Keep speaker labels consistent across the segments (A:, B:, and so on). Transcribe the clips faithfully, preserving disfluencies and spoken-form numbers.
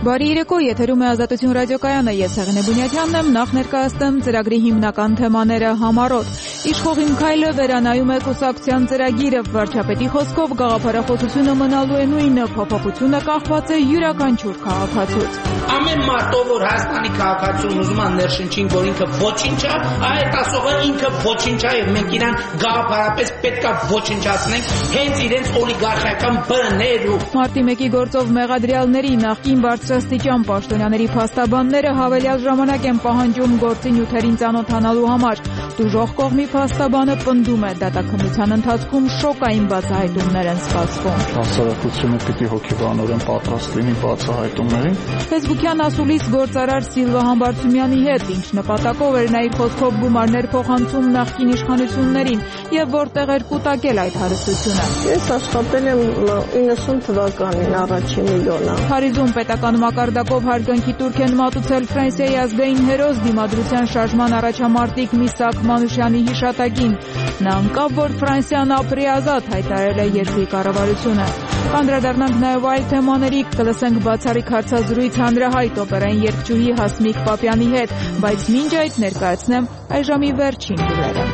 A: Բարի երեկո, եթերում է Ազատություն ռադիոկայանը, ես Հեղինե Բունյաթյանն եմ, նախ ներկայացնեմ ծրագրի հիմնական թեմաները համառոտ։ Իշխող իմ քայլը վերանայում է կուսակցության ծրագիրը, վարչապետի խոսքով գաղափարախոսությունը մնալու է նույնը, փոփոխությունը կախված է յուրաքանչյուր քաղաքացուց։
B: Ամեն մարդով, որ Հայաստանի քաղաքացուն ուզում է ներշնչին, որ ինքը ոչինչ է, այդ ասողը ինքը ոչինչ է, եւ մենք իրան գաղափարապես պետք է ոչնչացնենք հենց իրենց օլիգարխիական բռներով։
A: Մարտի մեկի գործով մեղադրյալների նախկին բարձրաստիճան պաշտոնյաների փաստաբանները հավելյալ ժամանակ են պահանջում գործի նյութերին ծանոթանալու համար։ Դժոխք կողմի փաստաբանը պնդում է, դատաքննության ընթացքում շոկային բացահայտումներ են սպասվում։
C: Հասարակությունը պիտի հոգեբանորեն պատրաստ լինի բացահայտումներին։
A: Ֆեյսբուքյան ասուլիս գործարար Սիլվա Համբարձումյանի հետ, ինչ նպատակով էր նա իր խոսքով գումարներ փոխանցում նախկին իշխանություններին եւ որտեղ էր կուտակել այդ հարստությունը։
D: Ես աշխատել եմ իննսուն թվականին առաջին միլիոնը։
A: Փարիզում պետական մակարդակով հարգանքի տուրք են մատուցել Ֆրանսիայի ազգային հերոս դիմադրության շարժման առաջամարտիկ Միսակ Մանուշյանի հիշատակին։ Նա անկավ, որ Ֆրանսիան ապրի ազատ, հայտարարել է երկրի կառավարությունը։ Կանդրադառնանք նաև այլ թեմաների, կլսենք բացառիկ հարցազրույց հանրահայտ օպերային երգչուհի Հասմիկ Պապյանի հետ, բայց մինչ այդ ներկայացնեմ այժմի վերջին լուրերը։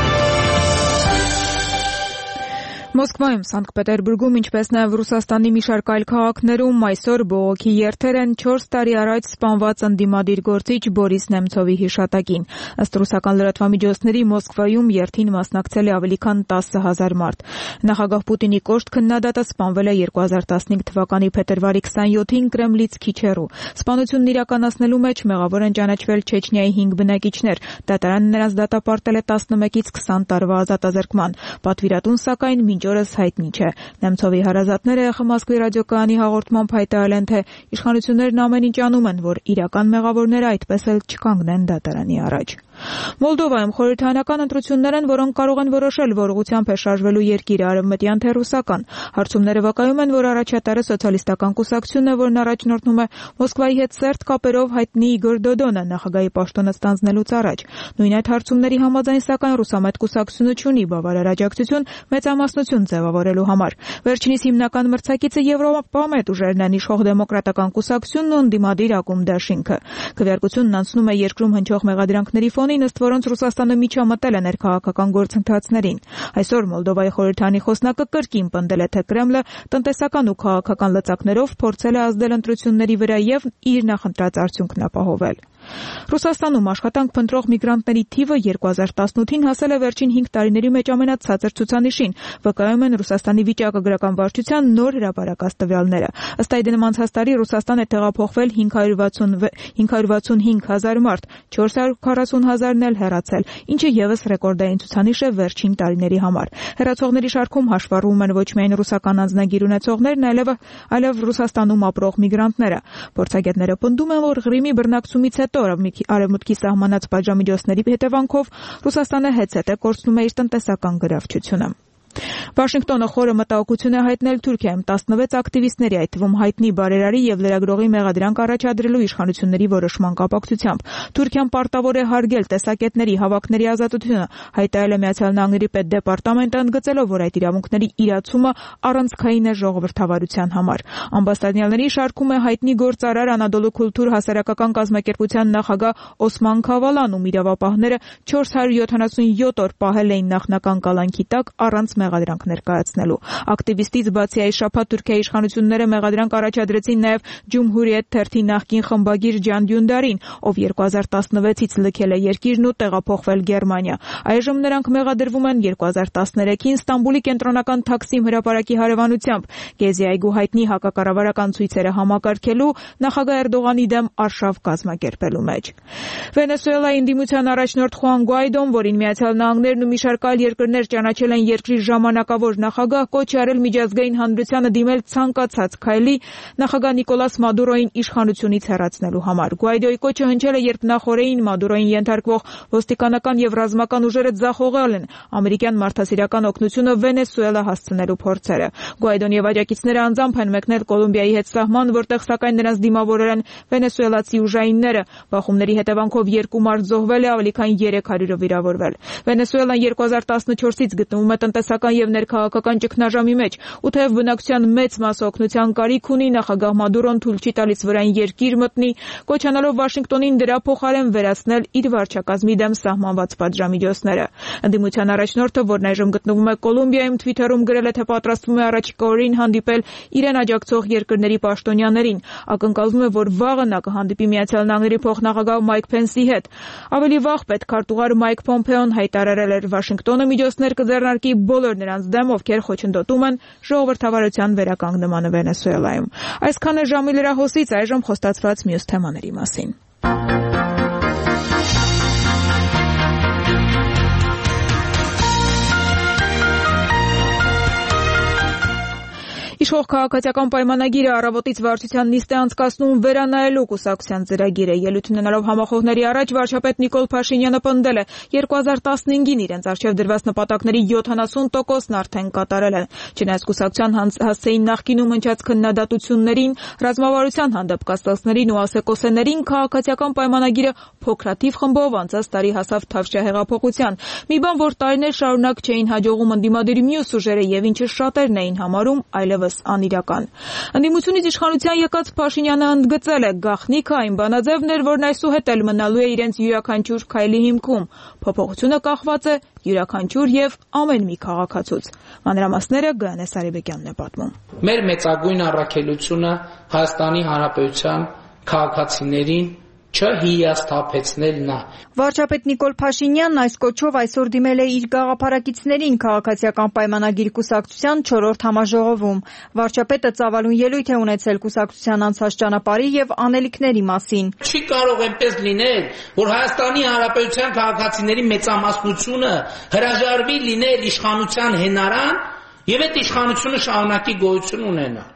A: Մոսկվայում, Սանկտ Պետերբուրգում, ինչպես նաև Ռուսաստանի մի շարք այլ քաղաքներում այսօր բողոքի երթեր են չորս տարի առաջ սպանված ընդդիմադիր գործիչ Բորիս Նեմցովի հիշատակին։ Ըստ ռուսական լրատվամիջոցների Մոսկվայում երթին մասնակցել է ավելի քան տասը հազար մարդ։ Նախագահ Պուտինի կոշտ քննադատը սպանվել է երկու հազար տասնհինգ թվականի փետրվարի քսանյոթին Կրեմլից քիչ հեռու։ Սպանությունն իրականացնելու մեջ մեղավոր են ճանաչվել Չեչնիայի հինգ բնակիչներ։ Դատարանը նրանց դատապարտել է տասնմեկից քսան տարվա ազատազրկման։ Պատվիրատուն սակայն մինչ օրս հայտնի չէ։ Նեմցովի հարազատները Moskva ռադիոկայանի հաղորդմամբ հայտարարել են, թե իշխանություններն ամեն ինչ անում են, որ իրական մեղավորները այդպես էլ չկանգնեն դատարանի առաջ։ Մոլդովայում խորհրդարանական ընտրություններ են, որոնք կարող են որոշել, որ ուղղությամբ է շարժվելու երկիրը արևմտյան թե ռուսական։ Հարցումները վկայում են, որ առաջատարը սոցիալիստական կուսակցությունն է, որն առաջնորդնում է Մոսկվայի հետ սերտ կապերով հայտնի Իգոր Դոդոնը նախագահի պաշտոնը ստանձնելուց առաջ։ Նույն այդ հարցումների համաձայն, սակայն ռուսամետ կուսակցությունը չունի բավարար աջակցություն մեծամասնություն ձևավորելու համար։ Վերջինիս հիմնական մրցակիցը Եվրոպամետ ուժերն են, իշխող դեմոկրատական կուսակցությունն ու ընդդիմադիր ակումբ դաշինքը։ Քվեարկությունն անցնում է երկրում հնչող մեղադրանքների ֆոնին, ըստ որոնց Ռուսաստանը միջամտել է ներքաղաքական գործընթացներին։ Այսօր Մոլդովայի խորհրդարանի խոսնակը կրկին պնդել է, թե Կրեմլը տնտեսական ու քաղաքական լծակներով փորձել է ազդել ընտրությունների վրա եւ իր նախընտրած արդյունքն ապահովել։ Ռուսաստանում աշխատանք փնտրող միգրանտների թիվը երկու հազար տասնութին հասել է վերջին հինգ տարիների մեջ ամենացածր ցուցանիշին, վկայում են Ռուսաստանի վիճակագրական վարչության նոր հրապարակած տվյալները։ Ըստ այդ նման հաստարի Ռուսաստան է տեղափոխվել հինգ հարյուր վաթսունհինգ հազար մարդ, չորս հարյուր քառասուն հազարն էլ հեռացել, ինչը եւս ռեկորդային ցուցանիշ է վերջին տարիների համար։ Հեռացողների շարքում հաշվառվում են ոչ միայն ռուսական անձնագիր ունեցողներն, այլև այլև Ռուսաստանում ապրող միգրանտները։ Փորձագետները պնդում են, որ Ղրիմի բռնակցումից հետո Արևմուտքի սահմանած պատժամիջոցների հետևանքով Ռուսաստանը հետզհետե է կորցնում է իր տնտեսական գրավչությունը։ Վաշինգտոնը խորը մտահոգություն է հայտնել Թուրքիայում տասնվեց ակտիվիստների, այդ թվում հայտնի բարերարի եւ լրագրողի մեղադրանք առաջադրելու իշխանությունների որոշման կապակցությամբ։ Թուրքիան պարտավոր է հարգել տեսակետների, հավաքների ազատությունը, հայտարարել է Միացյալ Նահանգների պետդեպարտամենտը, ընդգծելով, որ այդ իրավունքների իրացումը առանցքային է ժողովրդավարության համար։ Ամբաստադյանների շարքում է հայտնի գործարար Անադոլու Քուլտուր հասարակական կազմակերպության նախագահ Օսման Քավալան, ում իրավապահները չորս հարյուր յոթանասունյոթ օր պահել էին նախնական կալանքի տակ առանց մեղադրանք ներկայացնելու։ Ակտիվիստից բացի այս շաբաթ Թուրքիայի իշխանությունները մեղադրանք առաջադրեցին նաև Ջումհուրիետ թերթի նախկին խմբագիր Ջան Դյունդարին, ով երկու հազար տասնվեցից լքել է երկիրն ու տեղափոխվել Գերմանիա։ Այժմ նրանք մեղադրվում են երկու հազար տասներեքին Ստամբուլի կենտրոնական Թաքսիմ հրապարակի հարևանությամբ Գեզի այգու հայտնի հակակառավարական ցույցերը համակարգելու, նախագահ Էրդողանի դեմ արշավ կազմակերպելու մեջ։ Վենեսուելայի ընդդիմության առաջնորդ Խուան Գուայդոն, որին Միացյալ Նահանգներն ու մի շարք այլ երկրներ ճանաչել են երկրի ժամանակավոր նախագահ, կոչ է արել միջազգային հանրությանը դիմել ցանկացած քայլի նախագահ Նիկոլաս Մադուրոյին իշխանությունից հեռացնելու համար։ Գուայդոյի կոչը հնչել է, երբ նախորդին Մադուրոյին ենթարկվող ոստիկանական եւ ռազմական ուժերը ձախողել են ամերիկյան մարդասիրական օգնությունը Վենեսուելա հասցնելու փորձերը։ Գուայդոն եւ աջակիցները անձամբ են մեկնել Կոլումբիայի հետ սահման, որտեղ սակայն նրանց դիմավորել են վենեսուելացի ուժայինները։ Բախումների հետևանքով երկու մարդ զոհվել է, ավելի քան երեք հարյուրը վիրավորվել։ Վենեսուելան երկու հազար տասնչորսից գտնվում է տնտեսական տնտեսական եւ ներքաղաքական ճգնաժամի մեջ, ու թեև բնակչության մեծ մասը օգնության կարիք ունի, նախագահ Մադուրոն թույլ չի տալիս վրային երկիր մտնի, կոչանալով Վաշինգտոնին դրա փոխարեն վերացնել իր վարչակազմի դեմ սահմանված պատժամիջոցները։ Ընդդիմության առաջնորդը, որն այժմ գտնվում է Կոլումբիայում, Թվիթերում գրել է, թե պատրաստվում է առաջիկա օրերին հանդիպել իրեն աջակցող երկրների պաշտոնյաներին։ Ակնկալվում է, որ վաղը նա կհանդիպի Միացյալ Նահանգների փոխնախագահ Մայք Փենսի հետ։ Ավելի վաղ պետքարտուղար Մայք Պոմպեոն հայտարարել էր, Վաշինգտոնը միջոցներ կձեռնարկի բոլոր նրանց դեմ, ովքեր խոչընդոտում են ժողովրդավարության վերականգնմանը Վենեսուելայում։ Այսքան է ժամի լրահոսից, այժմ խոստացված մյուս թեմաների մասին։ Իշխող քաղաքացիական պայմանագիրը առավոտից վարչության նիստ է անցկացնում վերանայելու կուսակցության ծրագիրը։ Ելույթ ունենալով համախոհների առաջ վարչապետ Նիկոլ Փաշինյանը պնդել է, երկու հազար տասնհինգին իրենց առջև դրված նպատակների յոթանասուն տոկոսն արդեն կատարել են։ Չնայած կուսակցության հասցեին նախկինում ընչած քննադատություններին, ռազմավարության հանդեպ կասկածներին ու ասեկոսեներին, քաղաքացիական պայմանագիրը փոքրաթիվ խմբով անցած տարի հասավ Թավշյա հեղափոխության։ Մի բան, որ տարիներ շարունակ չէին հաջողում ընդդիմադիր մյուս ուժերը եւ ինչը շատերն էին համարում այլևս անիրական։ Ընդդիմությունից իշխանության եկած Փաշինյանը ընդգծել է, գաղտնիքը այն բանաձևն էր, որն այսուհետ էլ մնալու է իրենց յուրաքանչյուր քայլի հիմքում։ Փոփոխությունը կախված է յուրաքանչյուր եւ ամեն մի քաղաքացուց։ Մանրամասները Գայանե Սարիբեկյանն է պատմում։
B: Մեր մեծագույն առաքելությունը Հայաստանի Հանրապետության քաղաքացիներին չհիասթափեցնելն է։
A: Վարչապետ Նիկոլ Փաշինյանն այս կոչով այսօր դիմել է իր գաղափարակիցներին քաղաքացիական պայմանագիր կուսակցության չորրորդ համաժողովում։ Վարչապետը ծավալուն ելույթ է ունեցել կուսակցության անցած ճանապարհի եւ անելիքների մասին։
B: Չի կարող այնպես լինել, որ Հայաստանի Հանրապետության քաղաքացիների մեծամասնությունը հրաժարվի լինել իշխանության հենարան եւ այդ իշխանությունը շարունակի գոյություն ունենա։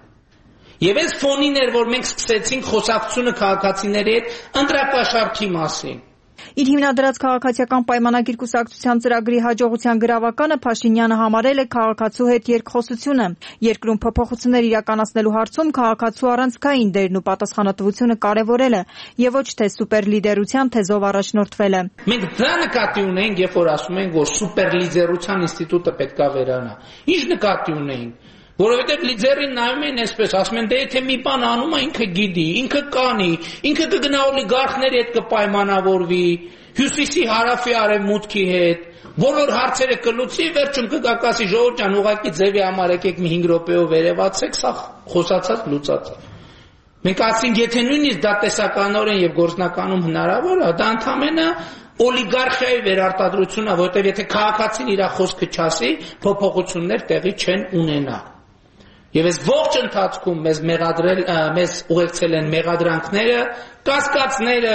B: Եվ այս ֆոնին էր, որ մենք սկսեցինք խոսակցությունը քաղաքացիների հետ ընտրակաշառքի մասին։
A: Իր հիմնադրած քաղաքացիական պայմանագիր կուսակցության ծրագրի հաջողության գրավականը Փաշինյանը համարել է քաղաքացու հետ երկխոսությունը։ Երկրում փոփոխություններ իրականացնելու հարցում քաղաքացու առանցքային դերն ու պատասխանատվությունը կարևորել է եւ ոչ թե սուպերլիդերության թեզով առաջնորդվելը։
B: Մենք դա նկատի ունենք, երբ որ ասում ենք, որ սուպերլիդերության ինստիտուտը պետք է վերանա։ Ինչ նկատի ունենք։ Որովհետև լիդերին նայում են այսպես, ասում են, դե եթե մի բան անում է, ինքը գիտի, ինքը կանի, ինքը կգնա օլիգարխների հետ կպայմանավորվի, հյուսիսի հարավի արևմուտքի հետ, բոլոր հարցերը կլուծի, վերջում կգակասի ժողովուրդ ջան, ուղղակի ձևի համար եկեք մի հինգ րոպեով վերևացեք, սա խոսացած լուծացած։ Մենք ասենք, եթե նույնիսկ դա տեսականորեն եւ գործնականում հնարավոր է, դա ընդհանրապես օլիգարխիայի վերարտադրությունն է, որովհետև եթե քաղաքացին իր խոսքը չասի, փոփոխություններ տեղի չեն ունենա։ Եվ այս ողջ ընթացքում մեզ մեղադրել, մեզ ուղեկցել են մեղադրանքները, կասկածները։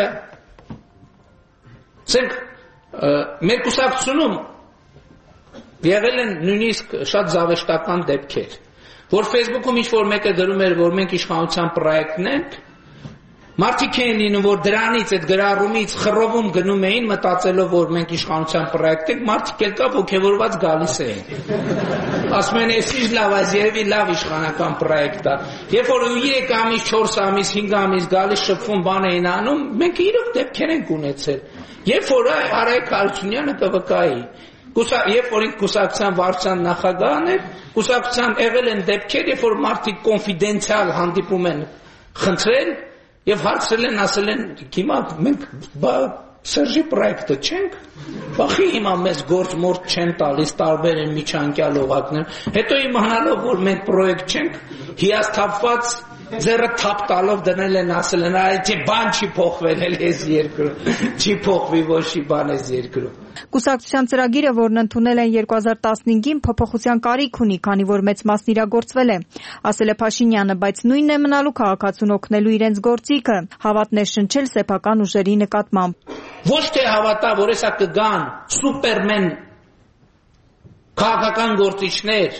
B: Ասենք, մեր կուսակցությունում եղել են նույնիսկ շատ զավեշտական դեպքեր, որ Facebook-ում ինչ-որ մեկը գրում էր, որ մենք իշխանության պրոյեկտն ենք, մարդիկ էին լինում, որ դրանից, այդ գրառումից խռովում գնում էին, մտածելով, որ մենք իշխանության պրոյեկտ ենք, մարդիկ էլ կապ ոգևորված գալիս էին։ Ասում են, այս ինչ լավ, այս երևի լավ իշխանական պրոյեկտ է։ Երբ որ երեք ամիս, չորս ամիս, հինգ ամիս գալիս շփվում բան էին անում, մենք իրոք դեպքեր ենք ունեցել։ Երբ որ Արայք Հարությունյանը Կ V K-ի, երբ որ ինք կուսակցության վարչության նախագահն էր, կուսակցության եղել են դեպքեր, երբ որ մարդիկ կոնֆիդենցիալ հանդիպում են խնդրել եւ հարցրել են, ասել են, հիմա մենք բա Սերժի պրոյեկտը չենք, բախի հիմա մեզ գործ մորդ չեն տալիս, տարբեր են միջանկյալ օղակներ, հետո իմանալով, որ մենք պրոյեկտ չենք, հիասթափված ձեռը թափ տալով դնել են, ասել են, այ չէ բան չի փոխվել էլ այս երկրում, չի փոխվի ոչ մի բան այս երկրում։
A: Կուսակցության ծրագիրը, որն ընդունել են երկու հազար տասնհինգին, փոփոխության կարիք ունի, քանի որ մեծ մասն իրագործվել է, ասել է Փաշինյանը, բայց նույնն է մնալու քաղաքացուն օգնելու իրենց գործիքը, հավատն է շնչել սեփական ուժերի նկատմամբ։
B: Ոչ թե հավատա, որ հեսա կգան սուպերմեն քաղաքական գործիչներ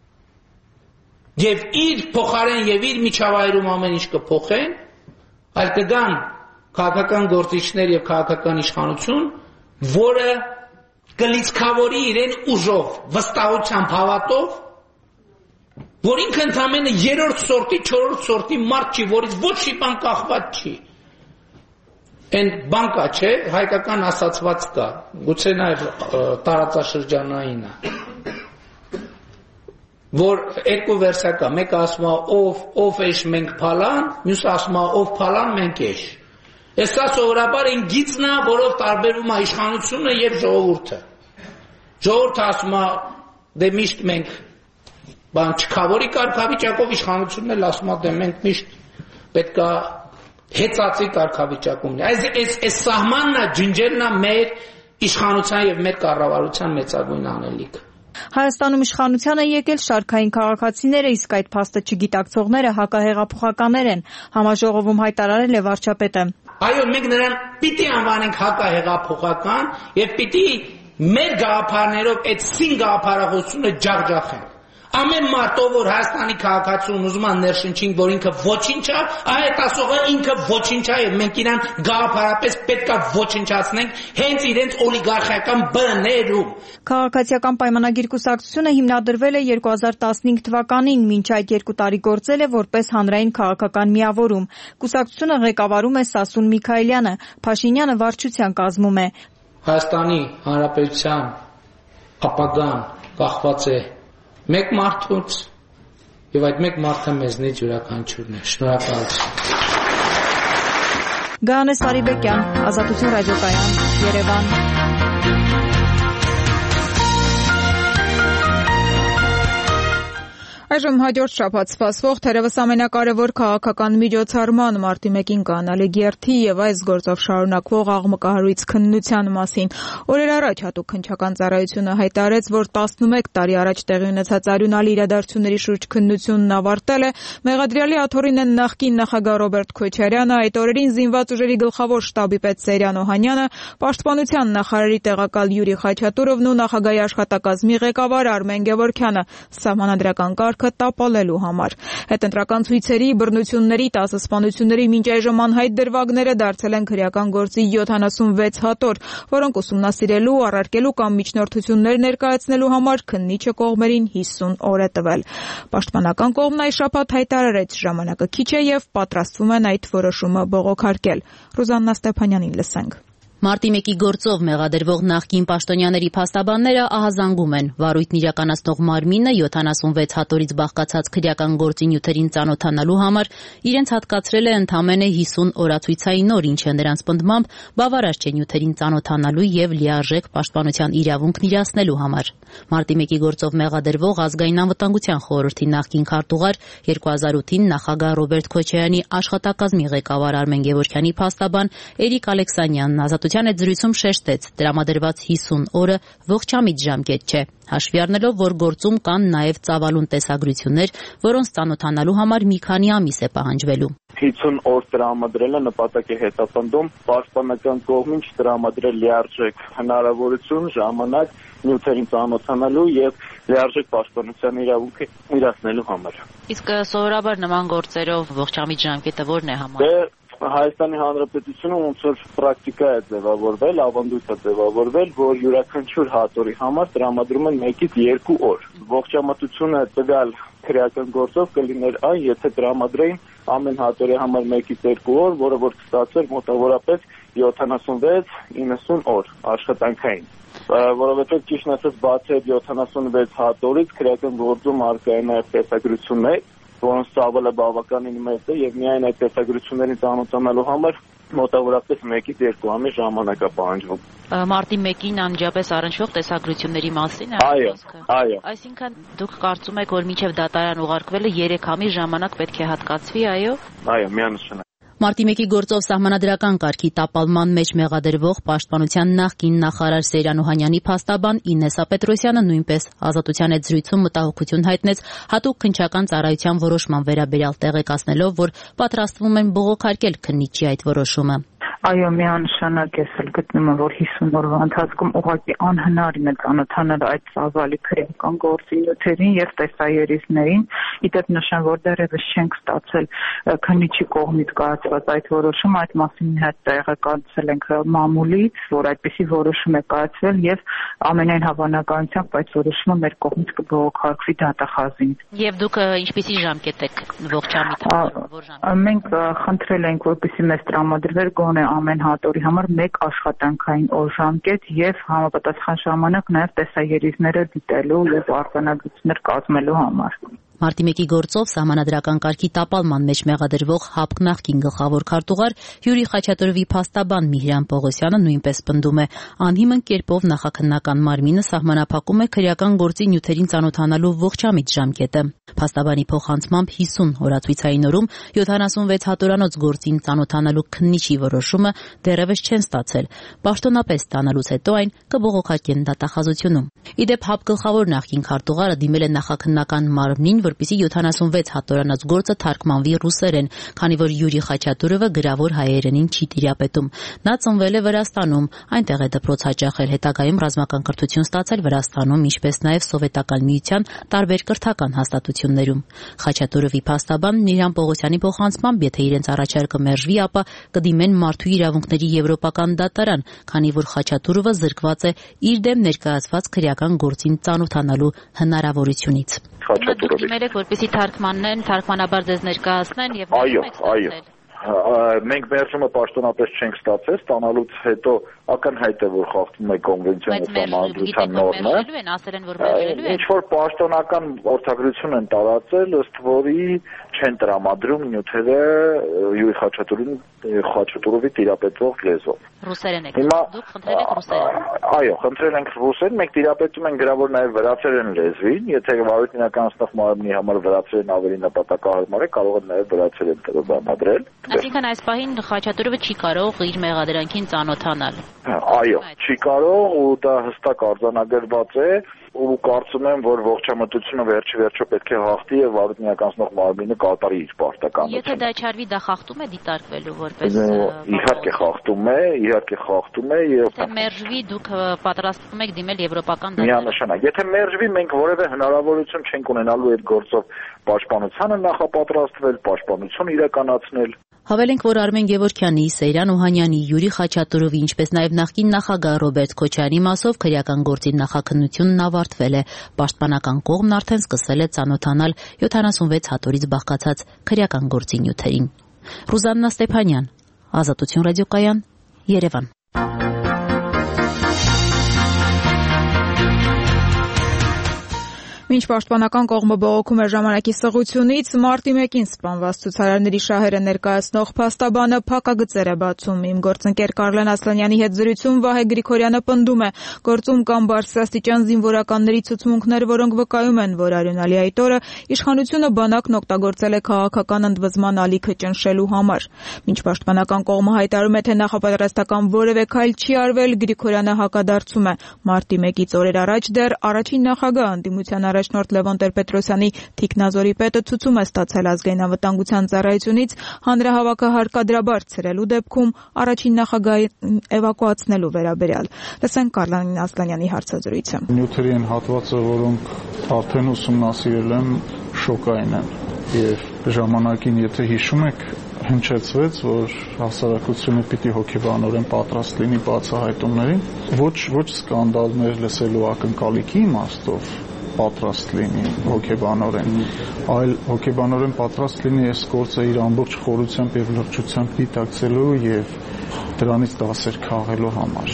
B: եւ իր փոխարեն եւ իր միջավայրում ամեն ինչ կփոխեն, այլ կգան քաղաքական գործիչներ եւ քաղաքական իշխանություն, որը կլիցքավորի իրեն ուժով, վստահությամբ, հավատով, որ ինքը ընդամենը երրորդ սորտի, չորրորդ սորտի մարդ չի, որից ոչ մի բան կախված չի։ Այն բան կա, չէ, հայկական ասացված կա, գուցե նաև տարածաշրջանային է։ որ երկու վերսիա կա, մեկը ասում է ով ով էշ մենք փալան, մյուսը ասում է ով փալան մենք էշ։ Էսա սովորաբար այն գիծն է, որով տարբերվում է իշխանությունը եւ ժողովուրդը։ Ժողովուրդը ասում է դե միշտ մենք բան չկա, որի կարգավիճակով իշխանությունն էլ ասում է դե մենք միշտ պետք է հեծածի կարգավիճակում լինի։ Այս այս այս սահմանն է, ջնջելն է մեր իշխանության եւ մեր կառավարության մեծագույն անելիքը։
E: Հայաստանում իշխանության են եկել շարքային քաղաքացիները, իսկ այդ փաստը չգիտակցողները հակահեղափոխականներ են, համաժողովում հայտարարել է վարչապետը։
B: Այո, մենք նրան պիտի անվանենք հակահեղափոխական եւ պիտի մեր գաղափարներով այդ սին գաղափարախոսությունը ջախջախենք։ Ամեն մարդով, որ Հայաստանի քաղաքացուն ուզում է ներշնչին, որ ինքը ոչինչ է, այդ ասողը ինքը ոչինչ է եւ մենք իրան գաղափարապես պետք է ոչնչացնենք հենց իրենց օլիգարխիական բռներում։
E: Քաղաքացիական պայմանագիր կուսակցությունը հիմնադրվել է երկու հազար տասնհինգ թվականին, մինչ այդ երկու տարի գործել է որպես հանրային քաղաքական միավորում։ Կուսակցությունը ղեկավարում է Սասուն Միքայելյանը, Փաշինյանը վարչության կազմում է։
B: Հայաստանի Հանրապետության ապագան կախված է մեկ մարդուց եւ այդ մեկ մարդը մեզնից յուրաքանչյուրն է։ Շնորհակալություն։
E: Գայանե Սարիբեկյան, Ազատություն ռադիոկայան, Երևան։
A: Այժմ հաջորդ շաբաթ սպասվող թերևս ամենակարևոր քաղաքական միջոցառման մարտի մեկին կանալի գերթի եւ այս գործով շարունակվող աղմկահարույց քննության մասին։ Օրեր առաջ հատուկ քննչական ծառայությունը հայտարարեց, որ տասնմեկ տարի առաջ տեղի ունեցած արյունալի իրադարձությունների շուրջ քննությունն ավարտել է։ Մեղադրյալի աթոռին են նախկին նախագահ Ռոբերտ Քոչարյանը, այդ օրերին զինված ուժերի գլխավոր շտաբի պետ Սերյան Օհանյանը, պաշտպանության նախարարի տեղակալ Յուրի Խաչատուրովն ու նախագահի աշխատակազմի ղեկավար Արմեն Գևորգյանը սահմանադրական կարգ տապալելու համար։ Հետընտրական ցույցերի, բռնությունների, տասը սպանությունների մինչ այժմ անհայտ դրվագները դարձել են քրեական գործի յոթանասունվեց հատոր, որոնք ուսումնասիրելու, առարկելու կամ միջնորդություններ ներկայացնելու համար քննիչը կողմերին հիսուն օր է տվել։ Պաշտպանական կողմն այս շաբաթ հայտարարեց, ժամանակը քիչ է եւ պատրաստվում են այդ որոշումը բողոքարկել։ Ռուզաննա Ստեփանյանին լսենք։
F: Մարտի մեկի գործով մեղադրվող նախկին պաշտոնյաների փաստաբանները ահազանգում են։ Վարույթն իրականացնող մարմինը յոթանասունվեց հատորից բաղկացած քրեական գործի նյութերին ծանոթանալու համար իրենց հատկացրել է ընդամենը հիսուն օրացույցային օր, ինչը նրանց պնդմամբ բավարար չէ նյութերին ծանոթանալու եւ լիարժեք պաշտպանության իրավունքն իրացնելու համար։ Մարտի մեկի գործով մեղադրվող ազգային անվտանգության խորհրդի նախկին քարտուղար երկու հազար ութին նախագահ Ռոբերտ Քոչարյանի աշխատակազմի ղեկավար Արմեն Գևորգյանի փաստաբան Էրիկ Ալեքսանյանն Ազատության այդ զրույցում շեշտեց, տրամադրված հիսուն օրը ողջամիտ ժամկետ չէ, հաշվի առնելով, որ գործում կան նաև ծավալուն տեսագրություններ, որոնց ծանոթանալու համար մի քանի ամիս է պահանջվելու։
G: հիսուն օր տրամադրելը նպատակ է հետապնդում պաշտպանական կողմին չտրամադրել լիարժեք հնարավորություն, ժամանակ նյութերին ծանոթանալու եւ լիարժեք պաշտպանության իրավունքը իրացնելու համար։
F: Իսկ սովորաբար նման գործերով ողջամիտ ժամկետը ո՞րն է համարվում։
G: Հայաստանի Հանրապետությունը ոնց որ պրակտիկա է ձևավորվել, ավանդույթ է ձևավորվել, որ յուրաքանչյուր հատորի համար տրամադրում են մեկից երկու օր։ Ողջամտությունը տվյալ քրեական գործով կլիներ այն, եթե տրամադրեին ամեն հատորի համար մեկից երկու օր, որը որ կստացվեր մոտավորապես յոթանասունվեց իննսուն օր աշխատանքային։ Որովհետև ճիշտն ասած բացի այդ յոթանասունվեց հատորից քրեական գործում առկա է նաև տեսագրություններ, որոնց ծավալը բավականին մեծ է եւ միայն այդ տեսագրություններին ծանոթանալու համար մոտավորապես մեկից երկու ամիս ժամանակ է պահանջվում։
F: Մարտի մեկին անմիջապես առնչվող տեսագրությունների մասին է
G: այո, այո։
F: Այսինքն դուք կարծում եք, որ մինչև դատարան ուղարկվելը երեք ամիս ժամանակ պետք է հատկացվի, այո։
G: Այո, միանշանակ։
F: Մարտի մեկի գործով սահմանադրական կարգի տապալման մեջ մեղադրվող պաշտպանության նախկին նախարար Սերյան Օհանյանի փաստաբան Ինեսա Պետրոսյանը նույնպես Ազատության այդ զրույցում մտահոգություն հայտնեց հատուկ քննչական ծառայության որոշման վերաբերյալ, տեղեկացնելով, որ պատրաստվում են բողոքարկել քննիչի այդ որոշումը։
H: Այո, միանշանակ ես էլ գտնում եմ, որ հիսուն օրվա ընթացքում ուղղակի անհնարին է ծանոթանալ այդ ծավալի քրեական գործի նյութերին եւ տեսաերիզներին։ Իդեպ նշեմ, որ դեռևս չենք ստացել քննիչի կողմից կայացված այդ որոշումը, այդ մասին հետ տեղեկացել ենք մամուլից, որ այդպիսի որոշում է կայացվել եւ ամենայն հավանականությամբ այդ որոշումը մեր կողմից կբողոքարկվի դատախազին։
F: Եվ դուք ինչպիսի ժամկետ եք ողջամիտ։
H: Մենք խնդրել ենք, որպեսզի մեզ տրամադրվեր գոնե ամեն հատորի համար մեկ աշխատանքային օրժամկետ եւ համապատասխան ժամանակ նաեւ տեսաերիզները դիտելու եւ արձանագրություններ կազմելու համար։
F: Մարտի մեկի գործով սահմանադրական կարգի տապալման մեջ մեղադրվող ՀԱՊԿ նախկին գլխավոր քարտուղար Յուրի Խաչատուրովի փաստաբան Միհրան Պողոսյանը նույնպես պնդում է, անհիմն կերպով նախաքննական մարմինը սահմանափակում է քրեական գործի նյութերին ծանոթանալու ողջամիտ ժամկետը։ Փաստաբանի փոխանցմամբ հիսուն օրացույցային օրում յոթանասունվեց հատորանոց գործին ծանոթանալու քննիչի որոշումը դեռևս չեն ստացել։ Պաշտոնապես ստանալուց հետո այն կբողոքարկեն դատախազությունում։ Իդեպ ՀԱՊԿ գլխավոր նախկին քարտուղարը դիմել է նախաքննական մարմնին, որպեսզի յոթանասունվեց հատորանոց գործը թարգմանվի ռուսերեն, քանի որ Յուրի Խաչատուրովը գրավոր հայերենին չի տիրապետում։ Նա ծնվել է Վրաստանում, այնտեղ է դպրոց հաճախել, հետագայում ռազմական կրթություն ստացել Վրաստանում, ինչպես նաև Սովետական Միության տարբեր կրթական հաստատություններում։ Խաչատուրովի փաստաբան Միհրան Պողոսյանի փոխանցմամբ, եթե իրենց առաջարկը մերժվի, ապա կդիմեն Մարդու իրավունքների եվրոպական դատարան, քանի որ Խաչատուրովը զրկված է իր դեմ ներկայացված քրեական գործին ծանոթանալու հնարավորությունից։
G: Խաչատուրովի
F: Դիմել եք, որպեսզի թարգմանեն, թարգմանաբար ձեզ ներկայացնեն եւ
G: այո, այո։ Մենք մերժումը պաշտոնապես չենք ստացել, ստանալուց հետո ակնհայտ է, որ խախտվում է կոնվենցիոն սահմանադրության նորմը։ Ինչ որ պաշտոնական որդագրություն են տարածել, ըստ որի չեն տրամադրում նյութերը Յուրի Խաչատուրովի տիրապետվող լեզվով։
F: Ռուսերեն եք,
G: դուք խնդրել եք ռուսերեն։ Այո, խնդրել ենք ռուսերեն, մենք տիրապետում ենք գրավոր նաև վրացերեն լեզվին, եթե վարույթն իրականացնող մարմնի համար վրացերեն ավելի նպատակահարմար է, կարող է նաև վրացերեն տրամադրել։
F: Այսինքն այս պահին Խաչատուրովը չի կարող իր մեղադրանքին ծանոթանալ։
G: Այո, չի կարող ու դա հստակ արձանագրված է ու կարծում եմ, որ ողջամտությունը վերջի վերջո պետք է հաղթի եւ վարույթն իրականացնող մարմինը կատարի իր պարտականությունը։
F: Եթե դա չարվի, դա խախտում է դիտարկվելու որպես
G: իհարկե խախտում է, իհարկե խախտում է եւ
F: Եթե մերժվի, դուք պատրաստվում եք դիմել եվրոպական դատարան։
G: Միանշանակ, եթե մերժվի, մենք որևէ հնարավորություն չենք ունենալու այդ գործով պաշտպանությանը նախապատրաստվել, պաշտպանություն իրականացնել։
F: Հավելենք, որ Արմեն Գևորգյանի, Սեյրան Օհանյանի, Յուրի Խաչատուրովի, ինչպես նաև նախկին նախագահ Ռոբերտ Քոչարյանի մասով քրեական գործի նախաքննությունն ավարտվել է։ Պաշտպանական կողմն արդեն սկսել է ծանոթանալ յոթանասունվեց հատորից բաղկացած քրեական գործի նյութերին։ Ռուզաննա Ստեփանյան, Ազատություն ռադիոկայան, Երևան։
A: Մինչ պաշտպանական կողմը բողոքում է ժամանակի սղությունից, մարտի մեկին սպանված ցուցարարների շահերը ներկայացնող փաստաբանը փակագծեր է բացում։ Իմ գործընկեր Կարլեն Ասլանյանի հետ զրույցում Վահե Գրիգորյանը պնդում է, գործում կան բարձրաստիճան զինվորականների ցուցմունքներ, որոնք վկայում են, որ Արյունալի այդ օրը իշխանությունը բանակն օգտագործել է քաղաքական ընդվզման ալիքը ճնշելու համար։ Մինչ պաշտպանական կողմը հայտարարում է, թե նախապատրաստական որևէ քայլ չի արվել, Գրիգորյանը հակադարձում է։ Մարտի մեկից օրեր առաջ դեռ առաջին նախագահ ընդդիմության առաջնորդ Լևոն Տեր-Պետրոսյանի թիկնազորի պետը ցուցում է ստացել ազգային անվտանգության ծառայությունից հանրահավաքը հարկադրաբար ցրելու դեպքում առաջին նախագահին էվակուացնելու վերաբերյալ։ Լսենք Կարլեն Ասլանյանի հարցազրույցը։
C: Նյութերի են հատվածը, որոնք արդեն ուսումնասիրել եմ, շոկային են եւ ժամանակին, եթե հիշում եք, հնչեցվեց, որ հասարակությունը պիտի հոգեբանորեն պատրաստ լինի բացահայտումներին, ոչ ոչ սկանդալներ լսելու ակնկալիքի իմաստով պատրաստ լինի հոգեբանորեն, այլ հոգեբանորեն պատրաստ լինի այս գործը իր ամբողջ խորությամբ եւ լրջությամբ դիտակցելու եւ դրանից դասեր քաղելու համար։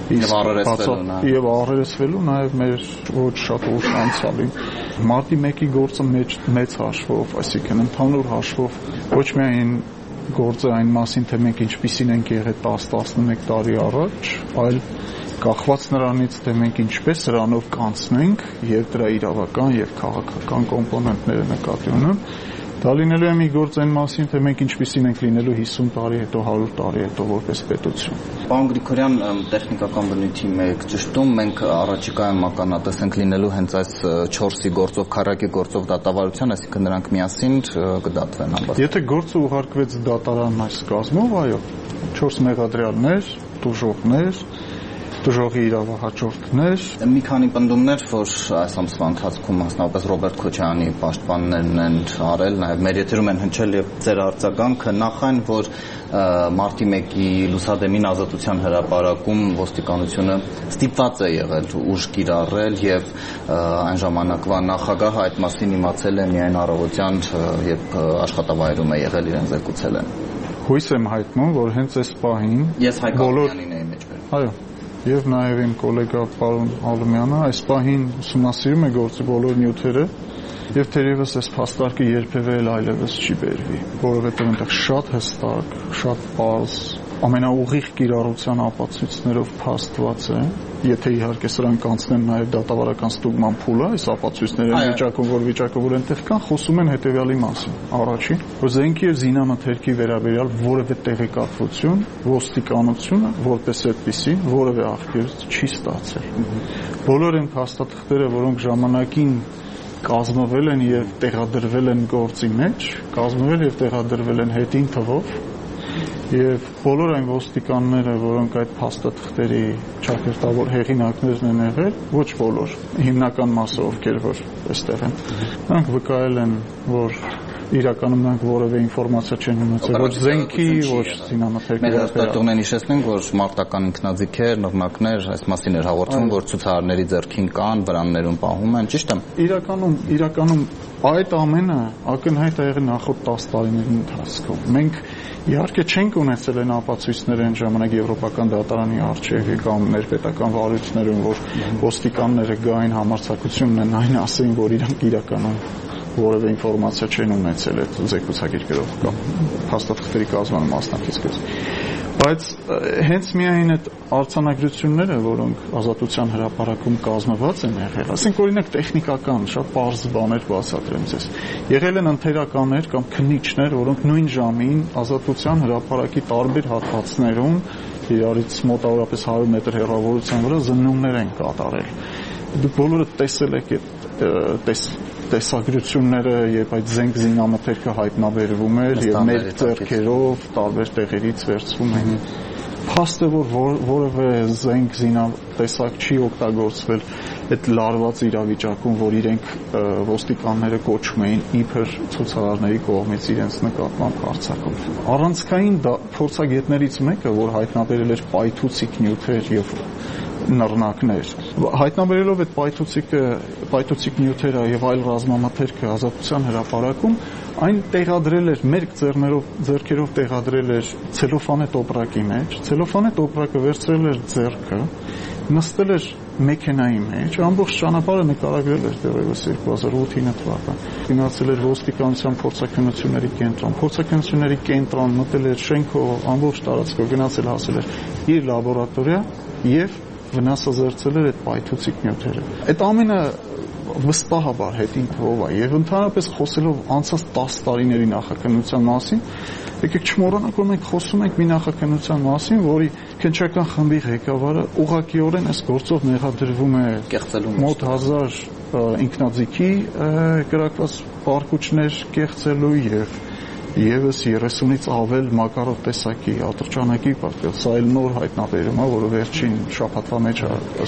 C: Եվ առերեսվելու նաեւ մեր ոչ շատ ուշ անցյալին։ Մարտի մեկի գործը մեծ հաշվով, այսինքն ընդհանուր հաշվով ոչ միայն գործը այն մասին, թե մենք ինչպիսին ենք եղել տասը-տասնմեկ տարի առաջ, այլ կախված նրանից, թե մենք ինչպես սրանով կանցնենք եւ դրա իրավական եւ քաղաքական կոմպոնենտները նկատի ունեմ, դա լինելու է մի գործ այն մասին, թե մենք ինչպիսին ենք լինելու հիսուն տարի հետո, հարյուր տարի հետո որպես պետություն։
I: Պարոն Գրիգորյան, տեխնիկական բնույթի մեկ ճշտում, մենք առաջիկայում ականատես ենք լինելու հենց այս չորսի գործով, քառակի գործով դատավարության, այսինքն նրանք միասին կդատվեն ամբողջ։
C: Եթե գործը ուղարկվեց դատարան այս կազմով, այո, չորս մեղադրյալներ, տուժողներ, Դժողի իրավահաջորդներ։
I: Մի քանի պնդումներ, որ այս ամսվա ընթացքում մասնավորապես Ռոբերտ Քոչարյանի պաշտպաններն են արել, նաև մեր եթերում են հնչել եւ ձեր արձագանքը նախ այն, որ մարտի մեկի լուսադեմին Ազատության հրապարակում ոստիկանությունը ստիպված է եղել ուժ կիրառել եւ այն ժամանակվա նախագահը այդ մասին իմացել է միայն առավոտյան, երբ աշխատավայրում է եղել, իրեն զեկուցել են։
C: հույս եմ հայտնում, որ հենց այս պահին
I: ես Հայկականյանին եմ մեջբերում։
C: Այո, եւ նաեւ իմ գոլեգա պարոն Ալումյանը այս պահին ուսումնասիրում է գործի բոլոր նյութերը եւ թերևս այս փաստարկը երբևէ այլևս չի բերվի, որովհետեւ այնտեղ շատ հստակ, շատ պարզ, ամենաուղիղ կիրառության ապացույցներով փաստված է, եթե իհարկե սրանք անցնեն նաև դատավարական ստուգման փուլը, այս ապացույցները վիճակում, որ վիճակավոր այնտեղ կան, խոսում են հետևյալի մասին։ Առաջին, որ զենքի եւ զինամթերքի վերաբերյալ որևէ տեղեկատվություն ոստիկանությունը որպես այդպիսի որևէ աղբյուր չի ստացել։ Բոլոր այն փաստաթղթերը, որոնք ժամանակին կազմվել են եւ տեղադրվել են գործի մեջ, կազմվել եւ տեղադրվել են հետին թվով եւ բոլոր այն ոստիկանները, որոնք այդ փաստաթղթերի ճակերտավոր հեղինակներն են եղել, ոչ բոլոր, հիմնական մասը ովքեր որ այստեղ են, նրանք վկայել են, որ իրականում նրանք որևէ ինֆորմացիա չեն ունեցել, ոչ զենքի, ոչ զինամթերքի։
I: Մեր հաստատունեն հիշեցնենք, որ մարտական ինքնաձիգեր, նռնակներ, այս մասին էր հաղորդվում, որ ցուցարարների ձեռքին կան, վրաններում պահում են, ճիշտ է։
C: Իրականում, իրականում այդ ամենը ակնհայտ է եղել նախորդ տասը տարիների ընթացքում։ Մենք իհարկե չենք ունեցել այն ապացույցները այն ժամանակ եվրոպական դատարանի առջև կամ ներպետական վարույթներում, որ ոստիկանները գային համարձակություն ունեն այն ասեն, որ իրանք իրականում որևէ ինֆորմացիա չեն ունեցել այդ զեկուցակիրներով կամ փաստաթղթերի կազմման մասնակիցներից։ Բայց հենց միայն այդ արձանագրությունները, որոնք Ազատության հրապարակում կազմված են եղել, ասենք օրինակ տեխնիկական շատ պարզ բաներ բացատրեմ ձեզ։ Եղել են ընթերականներ կամ քննիչներ, որոնք նույն ժամին Ազատության հրապարակի տարբեր հատվածներում իրարից մոտավորապես հարյուր մետր հեռավորության վրա զննումներ են կատարել։ Դուք բոլորը տեսել եք այդ տեսագրությունները, երբ այդ զենք զինամթերքը հայտնաբերվում էր եւ մեր ձեռքերով տարբեր տեղերից վերցվում են։ Փաստ է, որ որևէ զենք զինատեսակ չի օգտագործվել այդ լարված իրավիճակում, որ իրենք ոստիկանները կոչում էին իբր ցուցարարների կողմից իրենց նկատմամբ հարձակում։ Առանցքային փորձագետներից մեկը, որ հայտնաբերել էր պայթուցիկ նյութեր եւ նռնակներ, հայտնաբերելով այդ պայթուցիկը, պայթուցիկ նյութերը եւ այլ ռազմամթերքը Ազատության հրապարակում, այն տեղադրել էր մեր ձեռներով, ձեռքերով տեղադրել էր ցելոֆանե տոպրակի մեջ, ցելոֆանե տոպրակը վերցրել էր ձեռքը, նստել էր մեքենայի մեջ, ամբողջ ճանապարհը նկարագրել էր դեռևս երկու հազար ութ թվական։ Գնացել էր ոստիկանության փորձաքննությունների կենտրոն, փորձաքննությունների կենտրոն մտել էր շենքով, ամբողջ տարածքով գնացել հասել էր իր լաբորատորիա եւ վնասազերծել էր այդ պայթուցիկ նյութերը։ Այդ ամենը վստահաբար հետին թվով է եւ ընդհանրապես խոսելով անցած տասը տարիների նախաքննության մասին, եկեք չմոռանանք, որ մենք խոսում ենք մի նախաքննության մասին, որի քննչական խմբի ղեկավարը ուղղակիորեն այս գործով մեղադրվում է
I: կեղծելու
C: մոտ հազար ինքնաձիգի կրակված պարկուճներ կեղծելու եւ Եվս երեսունից ավել մակարով տեսակի ատրճանակի պատկել, սա էլ նոր հայտնաբերում է, որը վերջին շաբաթվա մեջ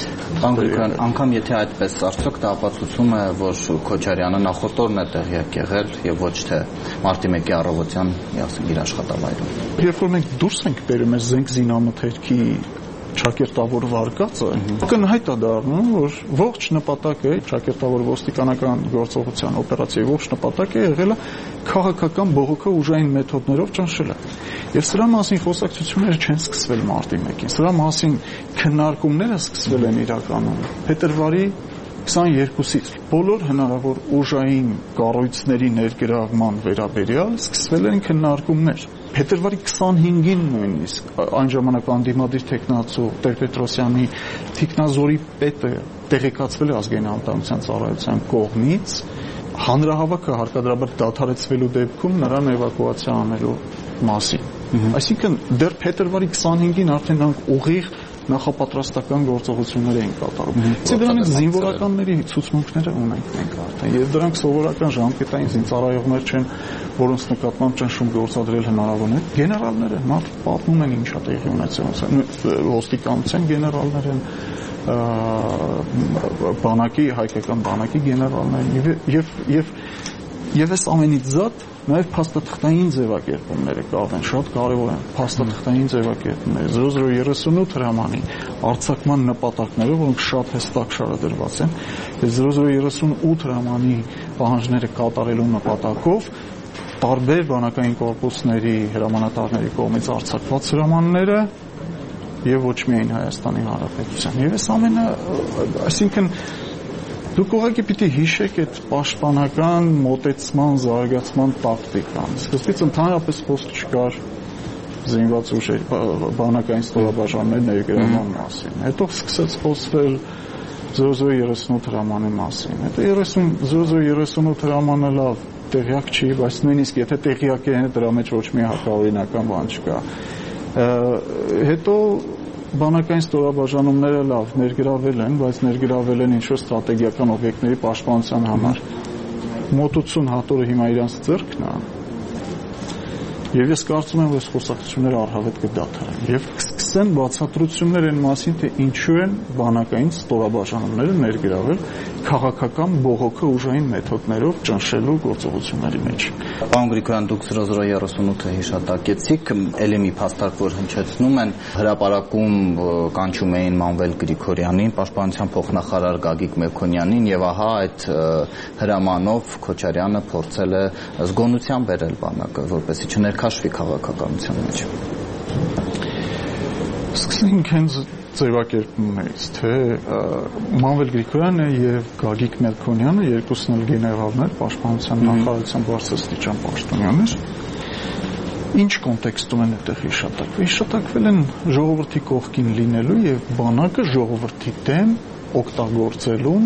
C: է։
I: Անգամ եթե այդպես արդյոք դա ապացուցում է, որ Քոչարյանը նախորդ օրն է տեղյակ եղել եւ ոչ թե մարտի մեկի առավոտյան իր աշխատավայրում։
C: Երբ որ մենք դուրս ենք բերում այս զենք զինամթերքի ճակերտավոր վարկածը, ակնհայտ է դառնում, որ ողջ նպատակը ճակերտավոր ոստիկանական գործողության օպերացիայի ողջ նպատակը եղել է քաղաքական բողոքը ուժային մեթոդներով ճնշելը։ Եվ սրա մասին խոսակցությունները չեն սկսվել մարտի մեկին։ Սրա մասին քննարկումները սկսվել են իրականում փետրվարի քսաներկուսից բոլոր հնարավոր ուժային կառույցների ներգրավման վերաբերյալ սկսվել են քննարկումներ։ Փետրվարի քսանհինգին նույնիսկ այն ժամանակ անդիմադիր տեխնացու Տեր-Պետրոսյանի թիկնազորի պետը տեղեկացվել է ազգային անվտանգության ծառայության կողմից հանրահավաքը հարկադրաբար դադարեցվելու դեպքում նրան էվակուացիա անելու մասին։ Այսինքն դեռ փետրվարի քսանհինգին արդեն նրանք ուղիղ նախապատրաստական գործողություններ էին կատարում։ Իսկ դրանից զինվորականների ցուցմունքները ունենք մենք արդեն, եւ դրանք սովորական ժամկետային զինծառայողներ չեն, որոնց նկատմամբ ճնշում գործադրել հնարավոր է։ Գեներալներ են, մարդ պատմում են ինչա տեղի ունեցել, ոստիկանության գեներալներ են, բանակի, հայկական բանակի գեներալներ եւ եւ եւ այս ամենից զատ նաև փաստաթղթային ձևակերպումները կան, շատ կարևոր են փաստաթղթային ձևակերպումները զրո զրո երեսունութ հրամանի արձակման նպատակները, որոնք շատ հստակ շարադրված են, զրո զրո երեսունութ հրամանի պահանջները կատարելու նպատակով տարբեր բանակային կորպուսների հրամանատարների կողմից արձակված հրամանները եւ ոչ միայն Հայաստանի Հանրապետության։ Եվ այս ամենը, այսինքն դուք ուղղակի պիտի հիշեք այդ պաշտպանական մոտեցման զարգացման տակտիկան։ Սկզբից ընդհանրապես խոսք չկար զինված ուժերի բանակային ստորաբաժանումների ներգրավման մասին։ Հետո սկսեց խոսվել զորո զորո երեսունութ հրամանի մասին։ Հետո զորո զորո երեսունութ հրամանը լավ տեղյակ չի, բայց նույնիսկ եթե տեղյակ է, դրա մեջ ոչ մի հակաօրինական բան չկա։ Հետո բանակային ստորաբաժանումները լավ ներգրավել են, բայց ներգրավել են ինչ-որ ստրատեգիական օբյեկտների պաշտպանության համար։ Մոտ ութսուն հատորը հիմա իրանց ձեռքն է։ Եվ ես կարծում եմ, որ այս խոսակցությունները առհավետ կդադարեն եւ կսկսեն բացատրություններ այն մասին, թե ինչու են բանակային ստորաբաժանումները ներգրավել քաղաքական բողոքը ուժային մեթոդներով ճնշելու գործողությունների մեջ։
I: Պարոն Գրիգորյան, դուք զորո զորո երեսունութը հիշատակեցիք, ելի մի փաստարկ, որ հնչեցնում են, հրապարակում կանչում էին Մանվել Գրիգորյանին, պաշտպանության փոխնախարար Գագիկ Մելքոնյանին, եւ ահա այդ հրամանով Քոչարյանը փորձել է զգոնության բերել բանակը, որպեսզի չներքաշվի քաղաքականության մեջ։
C: Սկսենք հենց ձևակերպումներից, թե Մանվել Գրիգորյանը եւ Գագիկ Մելքոնյանը երկուսն էլ գեներալներ, պաշտպանության նախարարության բարձրաստիճան պաշտոնյաներ, ինչ կոնտեքստում են այդտեղ հիշատակվել։ Հիշատակվել են ժողովրդի կողքին լինելու եւ բանակը ժողովրդի դեմ օգտագործելուն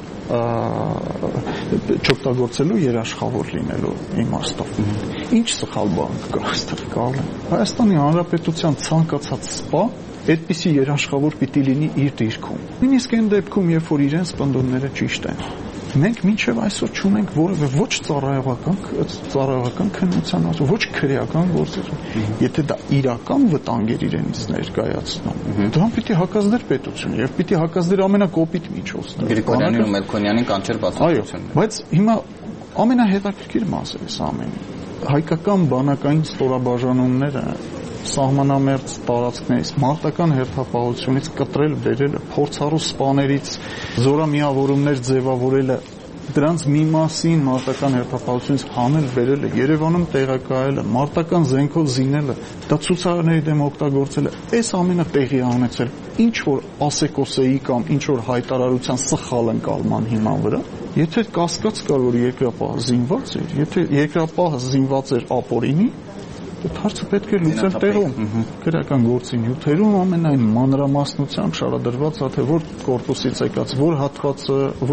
C: չօգտագործելու երաշխավոր լինելու իմաստով։ Ինչ սխալ բան կա այստեղ կարելի։ Հայաստանի Հանրապետության ցանկացած սպա այդպիսի երաշխավոր պիտի լինի իր դիրքում։ Նույնիսկ այն դեպքում, երբ որ իրենց պնդումները ճիշտ են։ Մենք մինչև այսօր չունենք որևէ ոչ ծառայողական ծառայողական քննության ասում, ոչ քրեական գործեր։ Եթե դա իրական վտանգ էր իրենից ներկայացնում, դրան պիտի հակազդեր պետությունը եւ պիտի հակազդեր ամենակոպիտ միջոցները։
I: Գրիգորյանին ու Մելքոնյանին կանչել բացատրություններ։
C: Բայց հիմա ամենահետաքրքիր մասը էս ամենը։ Հայկական բանակային ստորաբաժանումները սահմանամերձ տարածքներից մարտական հերթապահությունից կտրել բերելը, փորձառու սպաներից զորամիավորումներ ձևավորելը, դրանց մի մասին մարտական հերթապահությունից հանել բերելը, Երևանում տեղակայելը, մարտական զենքով զինելը, դա ցուցարարների դեմ օգտագործելը, այս ամենը տեղի անեցել ինչ որ ասեկոսեի կամ ինչ որ հայտարարության սխալ ընկալման հիման վրա։ Եթե կասկած կար, որ երկրապահը զինված էր, եթե երկրապահը զինված էր ապօրինի, հարցը պետք է լուծել տեղում, քրեական գործի նյութերում ամենայն մանրամասնությամբ շարադրված, թե որ կորպուսից եկած, որ հատվածը,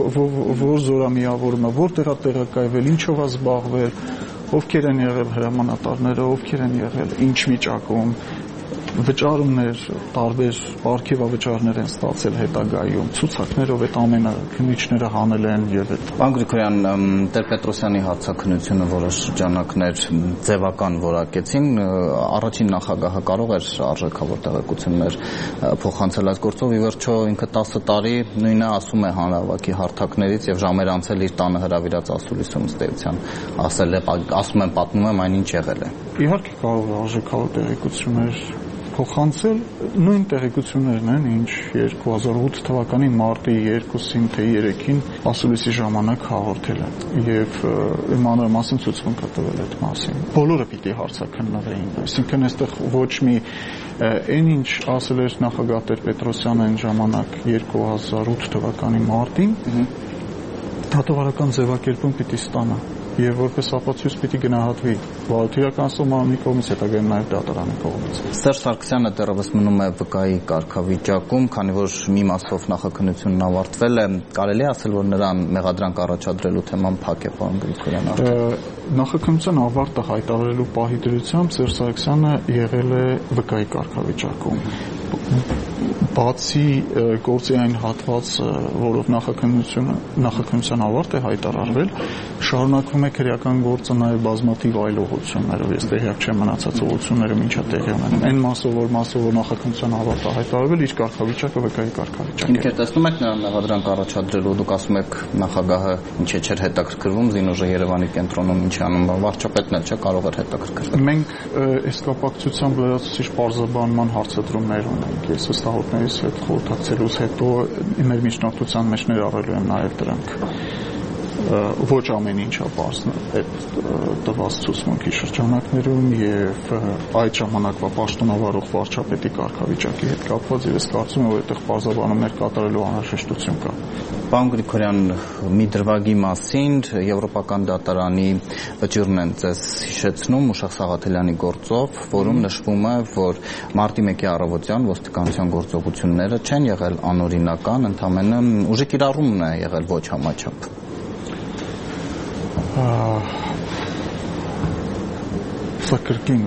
C: որ զորամիավորումը, որտեղ է տեղակայվել, ինչով է զբաղվել, ովքեր են եղել հրամանատարները, ովքեր են եղել, ինչ վիճակում, վճարումներ, տարբեր պարգևավճարներ են ստացել հետագայում, ցուցակներով այդ ամենը քննիչները հանել են եւ այդ։
I: Պարոն Գրիգորյան, Տեր-Պետրոսյանի հարցաքննությունը որոշ շրջանակներ ձևական որակեցին, առաջին նախագահը կարող էր արժեքավոր տեղեկություններ փոխանցել այս գործով, ի վերջո ինքը տասը տարի նույնը ասում է հանրահավաքի հարթակներից եւ ժամեր անցել իր տանը հրավիրած ասուլիսում ըստ էության ասել է, ասում եմ, պատմում եմ այն ինչ եղել է։
C: Իհարկե կարող է արժեքավոր տեղեկություններ փոխանցել, նույն տեղեկություններն են, ինչ երկու հազար ութ թվականի մարտի երկուսին թե երեքին ասուլիսի ժամանակ հաղորդել են եւ մանրամասն ցուցմունք տվել այդ մասին։ Բոլորը պիտի հարցաքննվեին, այսինքն այստեղ ոչ մի այն ինչ ասել էր նախագահ Տեր-Պետրոսյանը այն ժամանակ երկու հազար ութ թվականի մարտին, դատավարական ձևակերպում պիտի ստանա եւ որպես ապացույց պիտի գնահատվի վարչական սոմամի կողմից, հետագայում նաեւ դատարանի կողմից։
I: Սերժ Սարգսյանը դեռևս մնում է վկայի կարգավիճակում, քանի որ մի մասով նախաքննությունն ավարտվել է, կարելի է ասել, որ նրան մեղադրանք առաջադրելու թեման փակ է, պարոն Գրիգորյան արդեն։
C: Նախաքննության ավարտը հայտարարելու պահի դրությամբ Սերժ Սարգսյանը եղել է վկայի կարգավիճակում։ Բացի գործի այն հատվածը, որով նախաքննությունը նախաքննության ավարտ է հայտարարվել, շարունակվում է քրեական գործը նաև բազմաթիվ այլ ուղղություններով, ես տեղյակ չեմ մնացած ուղղությունները ինչա տեղի ունեն։ Այն մասով, որ մասով որ նախաքննության ավարտը հայտարարվել, իր կարգավիճակը վկայի կարգավիճակ է։
I: Ինքեր տեսնում եք նրան մեղադրանք առաջադրելու, դուք ասում եք նախագահը ինչ է չէր հետաքրքրվում, Զինուժը Երևանի կենտրոնում ինչ անում, վարչապետն էլ չէ կարող էր հետաքրքրվել։
C: Մենք այս կապակցությամբ լրացուցիչ պարզաբանման հարցադրումներ ունենք։ Ես ըստ հաղորդներից հետ խորհրդակցելուց հետո մեր միջնորդության մեջ ներառելու եմ նաև դրանք։ ոչ ամեն ինչա բարձն այդ տված ցուցմունքի շրջանակներում եւ այդ ժամանակվա պաշտոնավարող վարչապետի կարգավիճակի հետ կապված եւ ես կարծում եմ որ այդտեղ բարձրաբանումներ կատարելու անհրաժեշտություն կա։
I: Պարոն Գրիգորյան, մի դրվագի մասին Եվրոպական դատարանի վճիռն են ձեզ հիշեցնում Ուշախ Սաղաթելյանի գործով, որում նշվում է, որ մարտի մեկի առավոտյան ոստիկանության գործողությունները չեն եղել անօրինական, ընդամենը ուժի կիրառումն է եղել ոչ համաչափ։
C: Սա կրկին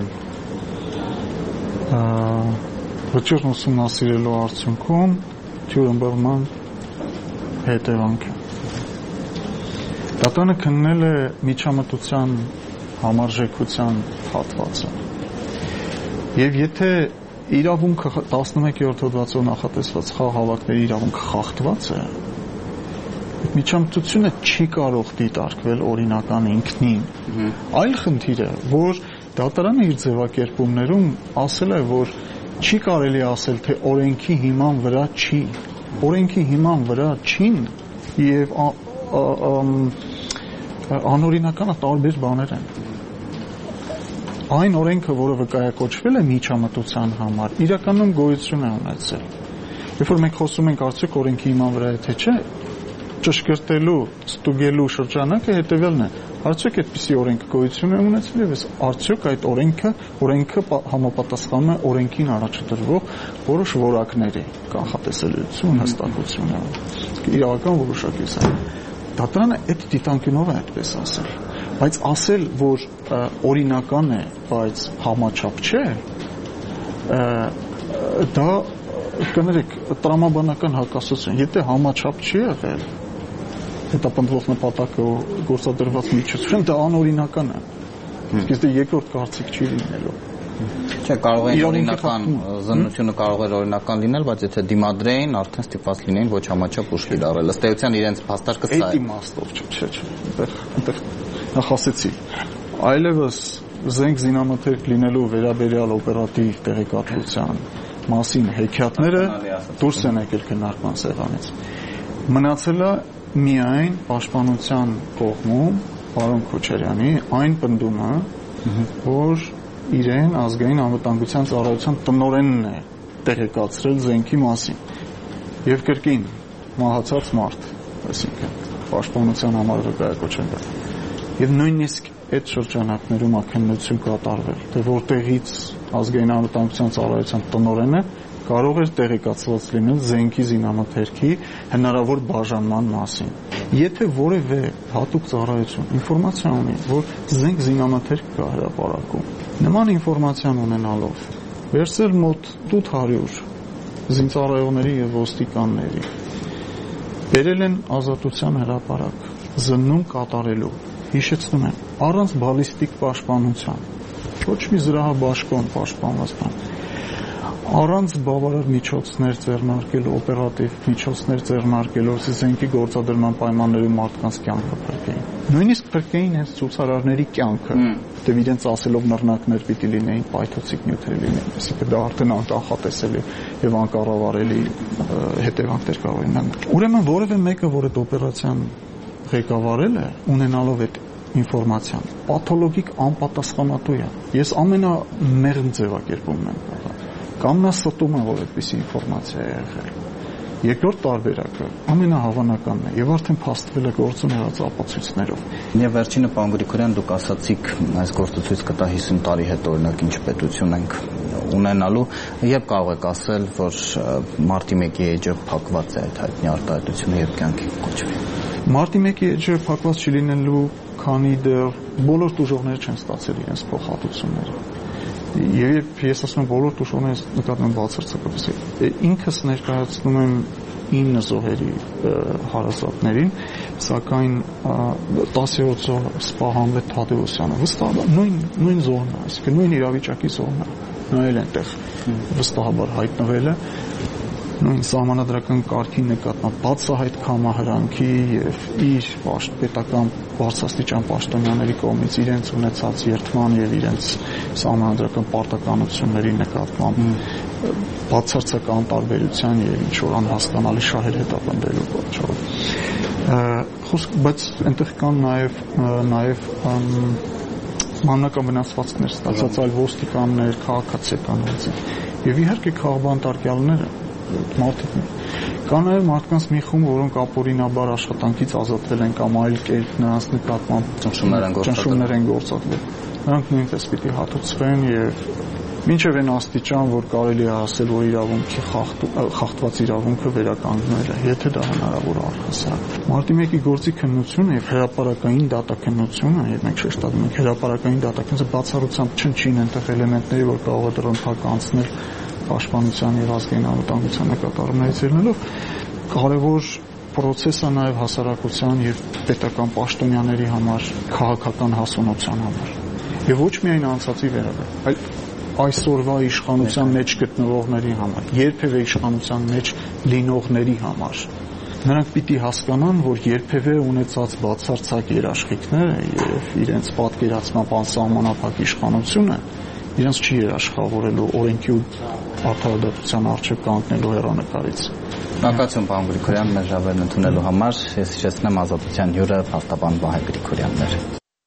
C: վճիռն ուսումնասիրելու արդյունքում թյուրըմբռնման հետևանք է։ Դատարանը քննել է միջամտության համարժեքության հատվածը։ Եվ եթե իրավունքը տասնմեկերորդ հոդվածով նախատեսված խաղ հավաքների իրավունքը խախտված է, միջամտությունը չի կարող դիտարկվել օրինական ինքնին։ Այլ խնդիր է, որ դատարանը իր ձևակերպումներում ասել է, որ չի կարելի ասել, թե օրենքի հիման վրա չի։ Օրենքի հիման վրա չին եւ անօրինականը տարբեր բաներ են։ Այն օրենքը, որը վկայակոչվել է միջամտության համար, իրականում գոյություն է ունեցել։ Երբ որ մենք խոսում ենք արդյոք օրենքի հիման վրա է թե չէ, ճշգրտելու, ստուգելու շրջանակը հետևյալն է. արդյոք այդպիսի օրենք գոյություն է ունեցել եւ արդյոք այդ օրենքը օրենքը համապատասխանում է օրենքին առաջադրվող որոշ որակների կանխատեսելիություն, հստակությունը, իրավական որոշակի է։ Դատարանը այդ դիտանկյունով է այդպես ասել, բայց ասել, որ օրինական է, բայց համաչափ չէ, դա կներեք տրամաբանական հակասություն, եթե համաչափ չի եղել հետապնդվող նպատակը գործադրված միջոցին, դա անօրինական է։ Իսկ դա երկրորդ կարծիք չի լինելու։
I: Չէ, կարող է օրինական զննությունը կարող է օրինական լինել, բայց եթե դիմադրեին, արդեն ստիպված լինեին ոչ համաչափ ուժ կիրառել։ Ըստ էության իրենց փաստարկը սա է։
C: Այդ իմաստով չէ, չէ, չէ։ Այնտեղ այնտեղ նախասեցի։ Այլևս զենք զինամթերք լինելու վերաբերյալ օպերատիվ տեղեկատվության մասին հեքիաթները դուրս են եկել քննարկման սեղանից։ Մնացել է միայն պաշտպանության կողմում պարոն Քոչարյանի այն պնդումը, որ իրեն ազգային անվտանգության ծառայության տնօրենն է տեղեկացրել զենքի մասին եւ կրկին մահացած մարդ, այսինքն պաշտպանության համար վկայակոչել է։ Եվ նույնիսկ այդ շրջանակներում ակնհայտություն կատարվել, թե որտեղից ազգային անվտանգության ծառայության տնօրենը կարող էր տեղեկացված լինել զենքի զինամթերքի հնարավոր բաժանման մասին։ Եթե որևէ հատուկ ծառայություն ինֆորմացիա ունի, որ զենք զինամթերք կա հրապարակում, նման ինֆորմացիան ունենալով վերցրել մոտ ութ հարյուր զինծառայողների եւ ոստիկանների, բերել են ազատության հրապարակ, զննում կատարելու, հիշեցնում են, առանց բալիստիկ պաշտպանության, ոչ մի զրահաբաշխոն պաշտպանված բան, առանց բավարար միջոցներ ձեռնարկելու, օպերատիվ միջոցներ ձեռնարկելու, որպեսզի զենքի գործադրման պայմաններում մարդկանց կյանքը փրկեին։ Նույնիսկ փրկեին հենց ցուցարարների կյանքը, որտեղ իրենց ասելով նռնակներ պիտի լինեին, պայթուցիկ նյութեր լինեին, այսինքն դա արդեն անկանխատեսելի եւ անկառավարելի հետևանքներ կարող են։ Ուրեմն որևէ մեկը, որ այդ օպերացիան ղեկավարել է, ունենալով այդ ինֆորմացիան, պաթոլոգիկ անպատասխանատու է։ Ես ամենամեղմ ձևակերպումն եմ կարող կամ նա ստում է, որ այդպիսի ինֆորմացիա է եղել։ Երկրորդ տարբերակը ամենահավանականն է եւ արդեն փաստվել է գործում եղած ապացույցներով։
I: Եվ վերջինը, պարոն Գրիգորյան, դուք ասացիք, այս գործը ցույց կտա հիսուն տարի հետո օրինակ ինչ պետություն ենք ունենալու, եւ կարող եք ասել, որ մարտի մեկի էջը փակված է այդ հայտնի արտահայտությունը եւ կյանքի կոչվի։
C: Մարտի մեկի էջը փակված չի լինելու, քանի դեռ բոլոր տուժողները չեն ստացել իրենց փոխհատուցումները։ Եվ ես ասում եմ բոլոր տուժողները նկատում եմ բացարձակապես ինքս ներկայացնում եմ ինը զոհերի հարազատներին, սակայն տասերորդ զոհ Սպահանվետ Թադևոսյանը վստահաբար նույն նույն զոհն է, այսինքն նույն իրավիճակի զոհն է, նա էլ այնտեղ վստահաբար հայտնվել է, նույն սահմանադրական կարգի նկատմամբ բացահայտ կամահրանքի եւ իր պետական բարձրաստիճան պաշտոնյաների կողմից իրենց ունեցած երդման եւ իրենց սահմանադրական պարտականությունների նկատմամբ բացարձակ անտարբերության եւ ինչ որ անհասկանալի շահեր հետապնդելու պատճառով խոսք, բայց այնտեղ կան նաև նաև մանրական վնասվածքներ ստացած այլ ոստիկաններ, քաղաքացիականներ, եւ իհարկե քաղաքբանտարկյալները մարդիկ կան նաև մարդկանց մի խումբ, որոնք ապօրինաբար աշխատանքից ազատվել են կամ այլ կերպ նրանց նկատմամբ ճնշումներ են գործադրվել։ Նրանք նույնպես պիտի հատուցվեն եւ մինչև այն աստիճան, որ կարելի է ասել, որ իրավունքի խախտված իրավունքը վերականգնել է, եթե դա հնարավոր է առհասարակ։ Մարտի մեկի գործի քննությունը եւ հրապարակային դատաքննությունը, եւ մենք շեշտադրում ենք հրապարակային դատաքննությունը բացառությամբ չնչին այնտեղ էլեմենտների, որ կարող է դրոնթակ անցնել պաշտպանության եւ ազգային անվտանգության նկատառումներից ելնելով, կարևոր պրոցես է նաեւ հասարակության եւ պետական պաշտոնյաների համար, քաղաքական հասունության համար։ Եվ ոչ միայն անցածի վերաբերյալ, այլ այսօրվա իշխանության մեջ գտնվողների համար, երբևէ իշխանության մեջ լինողների համար։ Նրանք պիտի հասկանան, որ երբևէ ունեցած բացարձակ երաշխիքները եւ իրենց պատկերացմամբ անսահմանափակ իշխանությունը իրենց չի երաշխավորելու օրենքի ու արդարադատության առջև կանգնելու հեռանկարից։
I: Շնորհակալություն պարոն Գրիգորյան, մեր ժավերն ընդունելու համար։ Ես հիշեցնեմ ազատության հյուրը փաստաբան Վահե Գրիգորյանն էր։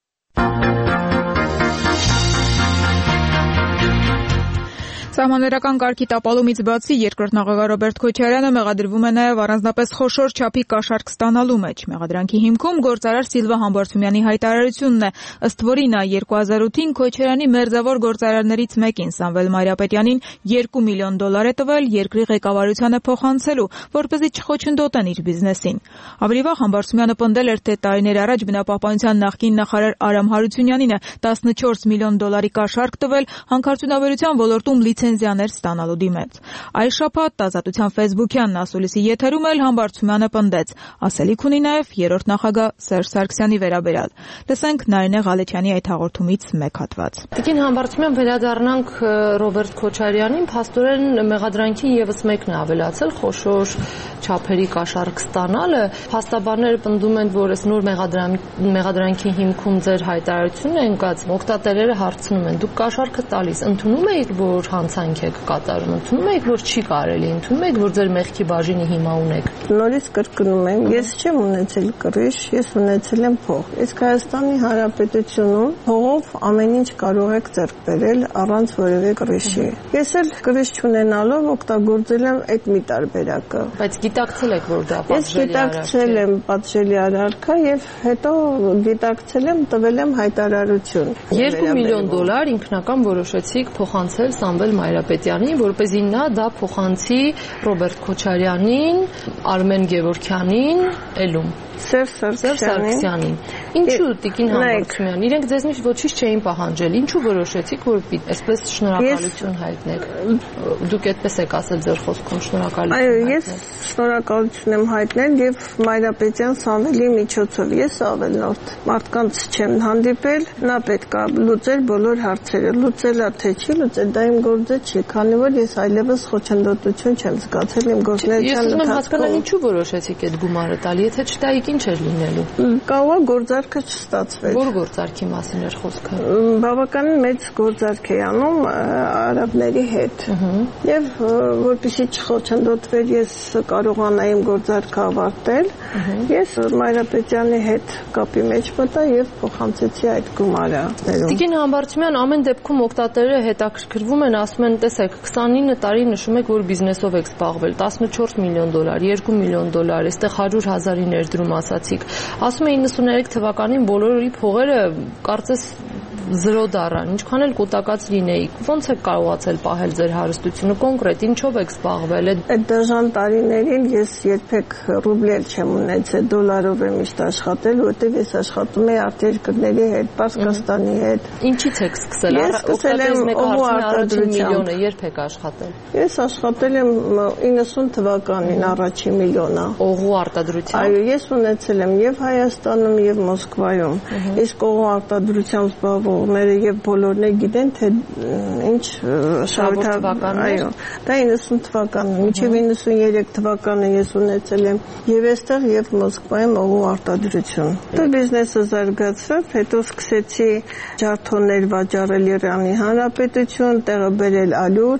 A: Սահմանադրական կարգի տապալումից բացի երկրորդ նախագահ Ռոբերտ Քոչարյանը մեղադրվում է նաև առանձնապես խոշոր չափի կաշառք ստանալու մեջ։ Մեղադրանքի հիմքում գործարար Սիլվա Համբարձումյանի հայտարարությունն է, ըստ որի նա երկու հազար ութին Քոչարյանի մերձավոր գործարարներից մեկին Սամվել Մարիապետյանին երկու միլիոն դոլար է տվել երկրի ղեկավարությանը փոխանցելու, որպեսզի չխոչընդոտեն իր բիզնեսին։ Ավելի վաղ Համբարձումյանը պնդել էր, թե տարիներ առաջ բնապահպանության նախկին նախարար Արամ Հարությունյանին է տասնչորս միլիոն դոլարի կաշառք տվել հանքարդյունաբերության ոլորտում լիցենզիաներ ստանալու դիմաց։ Այս շաբաթ Ազատության ֆեյսբուքյան ասուլիսի եթերում էլ Համբարձումյանը պնդեց, ասելիք ունի նաև երրորդ նախագահ Սերժ Սարգսյանի վերաբերյալ։ Լսենք Նարինե Ղալեչյանի այդ հաղորդումից մեկ հատված։
J: Տիկին Համբարձումյան, վերադառնանք Ռոբերտ Քոչարյանին, փաստորեն մեղադրանքին եւս մեկն է ավելացել, խոշոր չափերի կաշառք ստանալը։ Փաստաբանները պնդում են, որ այս նոր մեղադրանքի հիմքում ձեր հայտարարությունն է ընկած, օգտատերերը հարցնում են, դուք կաշառքը տալիս ընդունում եք, որ հանցանք եք կատարում, ընդունում եք, որ չի կարելի, ընդունում եք, որ ձեր մեղքի բաժինի հիմա ունեք։
D: Նորից կրկնում եմ, ես չեմ ունեցել կրիչ, ես ունեցել եմ փող։ Իսկ Հայաստանի Հանրապետությունում փողով ամեն ինչ կարող եք ձեռք բերել առանց որևէ կրիչի։ Ես էլ կրիչ չունենալով օգտագործել եմ այդ մի տարբերակը։
J: Բայց գիտակցել եք, որ դա
D: պատժելի արարք է։ Ես գիտակցել եմ պատժելի արարք է եւ հետո գիտակցել եմ, տվել եմ հայտարարություն։
J: երկու միլիոն դոլար ինքնական որոշեցիք փոխանցել Սամվել Մարիապետյանին, որպեսզի նա դա փոխանցի Ռոբերտ Քոչարյանին, Արմեն Գևորգյանին, Էլում
D: Սերժ Սարգսյանին։
J: Ինչու տիկին Համբարձումյան, իրենք ձեզնից ոչինչ չէին պահանջել, ինչու որոշեցիք, որ այսպես շնորհակալություն հայտնեք։ Դուք այդպես եք ասել ձեր խոսքում, շնորհակալություն։
D: Այո, ես շնորհակալություն եմ հայտնել եւ Մարիապետյան Սամվելի միջոցով։ Ես ավելորդ մարդկանց չեմ հանդիպել, նա պետք է լուծել բոլոր հարցերը, լուծելա թե չի լուծել, դա իմ գործը չի, քանի որ ես այլևս խոչընդոտություն չեմ զգացել իմ գործունեության
J: ընթացքում։ Ես ուզում եմ հասկանալ, ինչու որոշեցիք այդ գումարը տալ, եթե չտայիք ինչ էր լինելու։
D: Կարող է գործարքը չստացվեր։
J: Որ գործարքի մասին էր խոսքը։
D: Բավականին մեծ գործարք է անում արաբների հետ։ Եվ որպեսզի չխոչընդոտվեր, ես կարողանայի իմ գործարքը ավարտել, ես Մարիապետյանի հետ կապի մեջ մտա եւ փոխանցեցի այդ գումարը։
J: Տիկին Համբարձումյան, ամեն դեպքում օգտատերերը հետաքրքրվում են, ասում են, տեսեք, քսանինը տարի նշում եք, որ բիզնեսով եք զբաղվել, տասնչորս միլիոն դոլար, երկու միլիոն դոլար, այստեղ հարյուր հազարի ներդրում ասացիք։ Ասում են իննսուններեք թվականին բոլորի փողերը կարծես զրո դառան, ինչքան էլ կուտակած լինեիք, ո՞նց եք կարողացել պահել ձեր հարստությունը, կոնկրետ ինչով եք զբաղվել։
D: Այդ դժան տարիներին ես երբեք ռուբլել չեմ ունեցել, դոլարով եմ միշտ աշխատել, որտեղ ես աշխատում եմ արտերկրների հետ, Պարսկաստանի հետ։
J: Ինչից եք սկսել։ Օգտատերից մեկը հարցնում է առաջին միլիոնը երբ եք աշխատել։
D: Ես աշխատել եմ իննսուն թվականին առաջին միլիոնը։
J: Օղու արտադրությամբ։
D: Այո, ես ունեցել եմ եւ Հայաստանում եւ Մոսկվայում։ Իսկ օղու արտադրությամբ զբաղվողները եւ բոլորն էլ գիտեն, թե ինչ շարունակական, այո, դա իննսուն թվականն է, մինչեւ իննսուններեք թվականը ես ունեցել եմ եւ այստեղ եւ Մոսկվայում օղու արտադրություն։ Դա բիզնեսը զարգացավ, հետո սկսեցի ջարդոններ վաճառել Իրանի Հանրապետություն, տեղը բերել Ալյուր,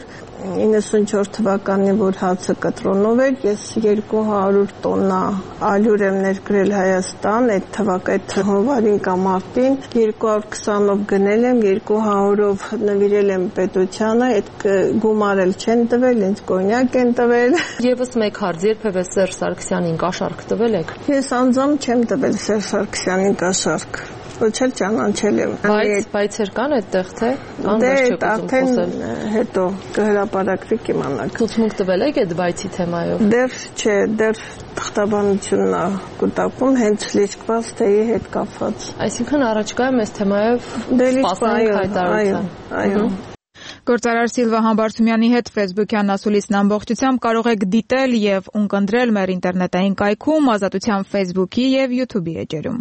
D: իննսունչորդ թվականին, որ հացը կտրոնով էր, ես երկու հարյուր տոննա ալյուր եմ ներկրել Հայաստան, այդ թվակ այդ հունվարին կամ մարտին, երկու հարյուր քսանով գնել եմ, երկու հարյուրով նվիրել եմ պետությանը, այդ գումարել չեն տվել, ինձ կոնյակ են տվել։
J: Եվս մեկ հարց, երբևէ Սերժ Սարգսյանին կաշառք տվել եք։
D: Ես անձամբ չեմ տվել Սերժ Սարգսյանին կաշառք։ Ոչ էլ ճանաչել եմ։
J: Բայց բայցեր կան այդտեղ թե անդրադարձ չեք ուզում խոսել։
D: Հետո կհրապարակվի կիմանաք։
J: Ցուցմունք տվել եք այդ բայցի թեմայով։
D: Դեռ չէ, դեռ թղթաբանությունն է կուտակում հենց լիճկված թեյի հետ կապված։
J: Այսինքն առաջկայում այս թեմայով սպասենք հայտարարության։
D: Այո։
A: Գործարար Սիլվա Համբարձումյանի հետ Facebook-յան ասուլիսն ամբողջությամբ կարող եք դիտել եւ ունկնդրել մեր ինտերնետային կայքում Ազատության Facebook-ի եւ YouTube-ի էջերում։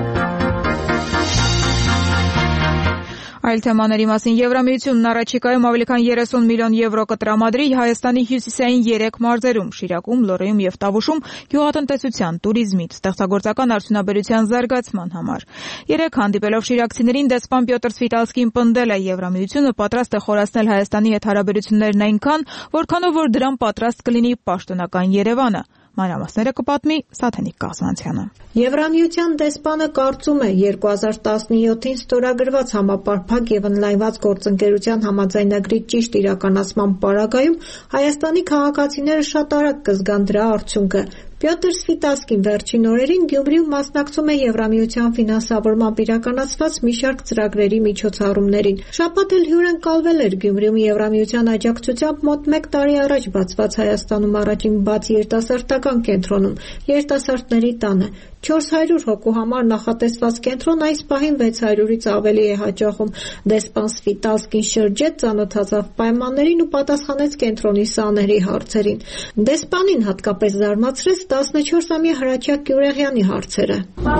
A: Այլ թեմաների մասին Եվրամիությունն առաջիկայում ավելի քան երեսուն միլիոն եվրո կտրամադրի Հայաստանի հյուսիսային երեք մարզերում՝ Շիրակում, Լոռիում եւ Տավուշում գյուղատնտեսության, туриզմի, ստեղծագործական արդյունաբերության զարգացման համար։ Երեք հանդիպելով շիրակցիներին դեսպան Պյոտր Սվիտալսկին պնդել է Եվրամիությունը պատրաստ է խորացնել Հայաստանի հետ հարաբերություններն այնքան, որքանով որ դրան պատրաստ կլինի պաշտոնական Երևանը։ Մանրամասները կպատմի Սաթենիկ Կազմանցյանը։
K: Եվրամիության դեսպանը կարծում է երկու հազար տասնյոթին ստորագրված համապարփակ եւ ընդլայնված գործընկերության համաձայնագրի ճիշտ իրականացման պարագայում Հայաստանի քաղաքացիները շատ արագ կզգան դրա արդյունքը։ Պյոտր Սվիտալսկին վերջին օրերին Գյումրիում մասնակցում է Եվրամիության ֆինանսավորմամբ իրականացված մի շարք ծրագրերի միջոցառումներին։ Շաբաթ էլ հյուրընկալվել էր Գյումրիում Եվրամիության աջակցությամբ մոտ մեկ տարի առաջ բացված Հայաստանում առաջին բաց երիտասարդական կենտրոնում, երիտասարդների տանը։ չորս հարյուր հոգու համար նախատեսված կենտրոն այս պահին վեց հարյուրից ավելի է հաճախում։ Դեսպան Սվիտալսկին շրջեց, ծանոթացավ պայմաններին ու պատասխանեց կենտրոնի սաների հարցերին։ Դեսպանին հատկապես զարմացրեց տասնչորսամյա Հրաչյա Գյուրեղյանի հարցերը։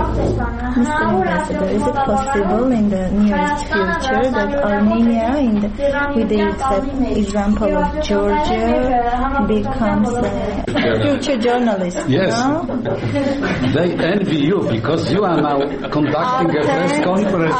L: Is it possible in the nearest future that Armenia, in the, with the example of Georgia, becomes a future journalist?
M: Yes.
L: No?
M: They envy you because you are now conducting a press conference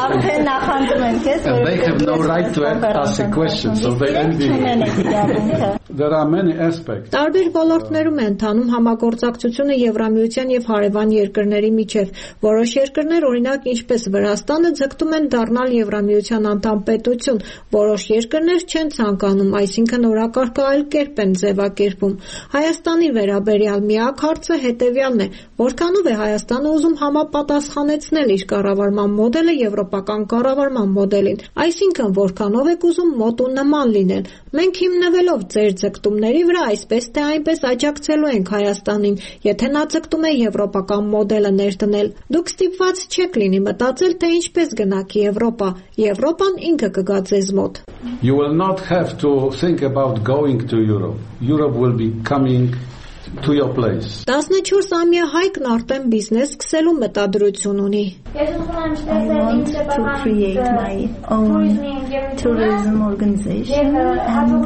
M: and, and they have no right to ask a question, so they envy you. There are many aspects.
K: Տարբեր ոլորտներում է ընթանում համագործակցությունը Եվրամիության եւ հարևան երկրների միջև։ Որոշ երկրներ, օրինակ ինչպես Վրաստանը, ձգտում են դառնալ Եվրամիության անդամ պետություն, որոշ երկրներ չեն ցանկանում, այսինքն օրակարգը այլ կերպ են ձևակերպում։ Հայաստանի վերաբերյալ միակ հարցը հետեւյալն է. որքանով է Հայաստանը ուզում համապատասխանեցնել իր կառավարման մոդելը եվրոպական կառավարման մոդելին, այսինքն որքանով եք ուզում մոտ ու նման լինել։ Մենք հիմնվելով ձեր ձգտումների վրա այսպես թե այնպես աջակցելու ենք Հայաստանին, եթե նա ձգտում է եվրոպական մոդելը ներդնել։ Դուք ստիպված չեք լինի մտածել, թե ինչպես գնաք Եվրոպա։ Եվրոպան ինքը կգա ձեզ մոտ։
M: You will not have to think about going to Europe. Europe will be coming to your place.
K: տասնչորսամյա Հայկն արդեն բիզնես սկսելու մտադրություն ունի։
L: I want to create my own tourism organization and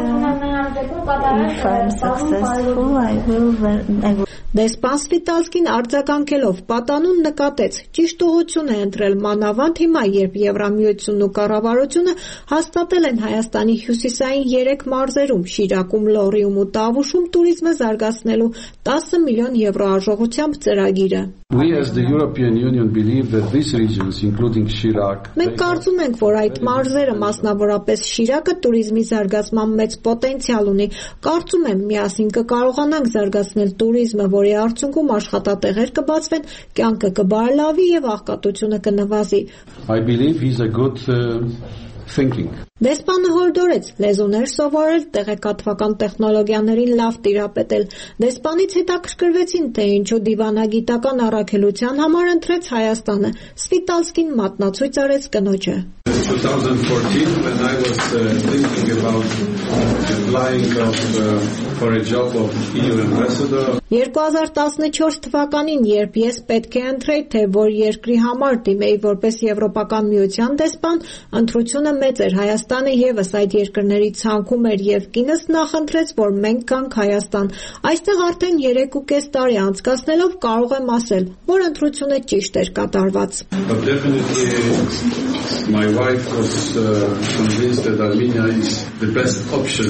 L: uh, if I'm successful I will, I will
K: Դեսպան Սվիտալսկին արձագանքելով պատանուն նկատեց, ճիշտ ուղղություն է ընտրել մանավանդ հիմա, երբ Եվրամիությունն ու կառավարությունը հաստատել են Հայաստանի հյուսիսային երեք մարզերում՝ Շիրակում, Լոռիում ու Տավուշում туриզմը զարգացնելու տասը միլիոն եվրո արժողությամբ ծրագիրը։
M: We as the European Union believe that these regions, including Shirak,
K: Մենք կարծում ենք, որ այդ մարզերը, մասնավորապես Շիրակը, туриզմի զարգացման մեծ պոտենցիալ ունի։ Կարծում եմ, միասին կկարողանանք զարգացնել туриզմը, որի արդյունքում աշխատատեղեր կբացվեն, կյանքը կբարելավի եւ աղքատությունը կնվազի։
M: I believe he's a good uh, thinking.
K: Դեսպանը հորդորեց լեզուներ սովորել, տեղեկատվական տեխնոլոգիաներին լավ տիրապետել։ Դեսպանից հետաքրքրվեցին, թե ինչու դիվանագիտական առաքելության համար ընտրեց Հայաստանը։ Սվիտալսկին մատնացույց արեց կնոջը։
M: twenty fourteen, when I was uh, thinking about applying of, uh, for a job of E U ambassador.
K: երկու հազար տասնչորս թվականին, երբ ես պետք է ընտրեի, թե որ երկրի համար դիմեի որպես Եվրոպական միության դեսպան, ընտրությունը մեծ էր։ Հայաստանը եւս այդ երկրների ցանկում էր եւ կինս նախընտրեց, որ մենք գանք Հայաստան։ Այստեղ արդեն երեք ու կես տարի անցկացնելով կարող եմ ասել, որ ընտրությունը ճիշտ էր կատարված։
M: But definitely my wife was uh, convinced that Armenia is the best option.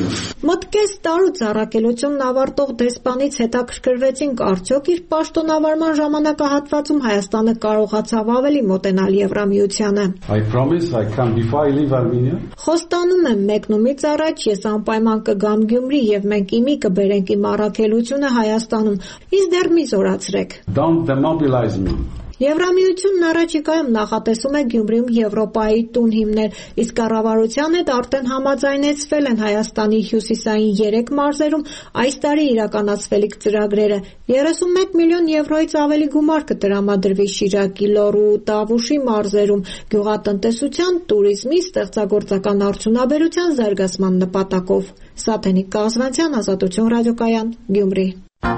K: Մտկես տարուց առաքելությունն ավարտող դեսպանից հետաքրքրվեցինք, արդյոք իր պաշտոնավարման ժամանակահատվածում Հայաստանը կարողացավ ավելի մոտենալ Եվրամիությանը։
M: I promise I can before I leave Armenia.
K: Խոստանում եմ մեկնումից առաջ ես անպայման կգամ Գյումրի եւ մենք իմի կբերենք իմ առաքելությունը Հայաստանում։ Իսկ դեռ մի զորացրեք։
M: Don't demobilize me.
K: Եվրամիությունն առաջիկայում նախատեսում է Գյումրիում Եվրոպայի տուն հիմնել, իսկ կառավարության հետ արդեն համաձայնեցվել են Հայաստանի հյուսիսային երեք մարզերում այս տարի իրականացվելիք ծրագրերը։ երեսունմեկ միլիոն եվրոից ավելի գումար կտրամադրվի Շիրակի, Լոռու ու Տավուշի մարզերում գյուղատնտեսության, տուրիզմի, ստեղծագործական արդյունաբերության զարգացման նպատակով։ Սաթենիկ Կազվանցյան, Ազատություն ռադիոկայան, Գյումրի։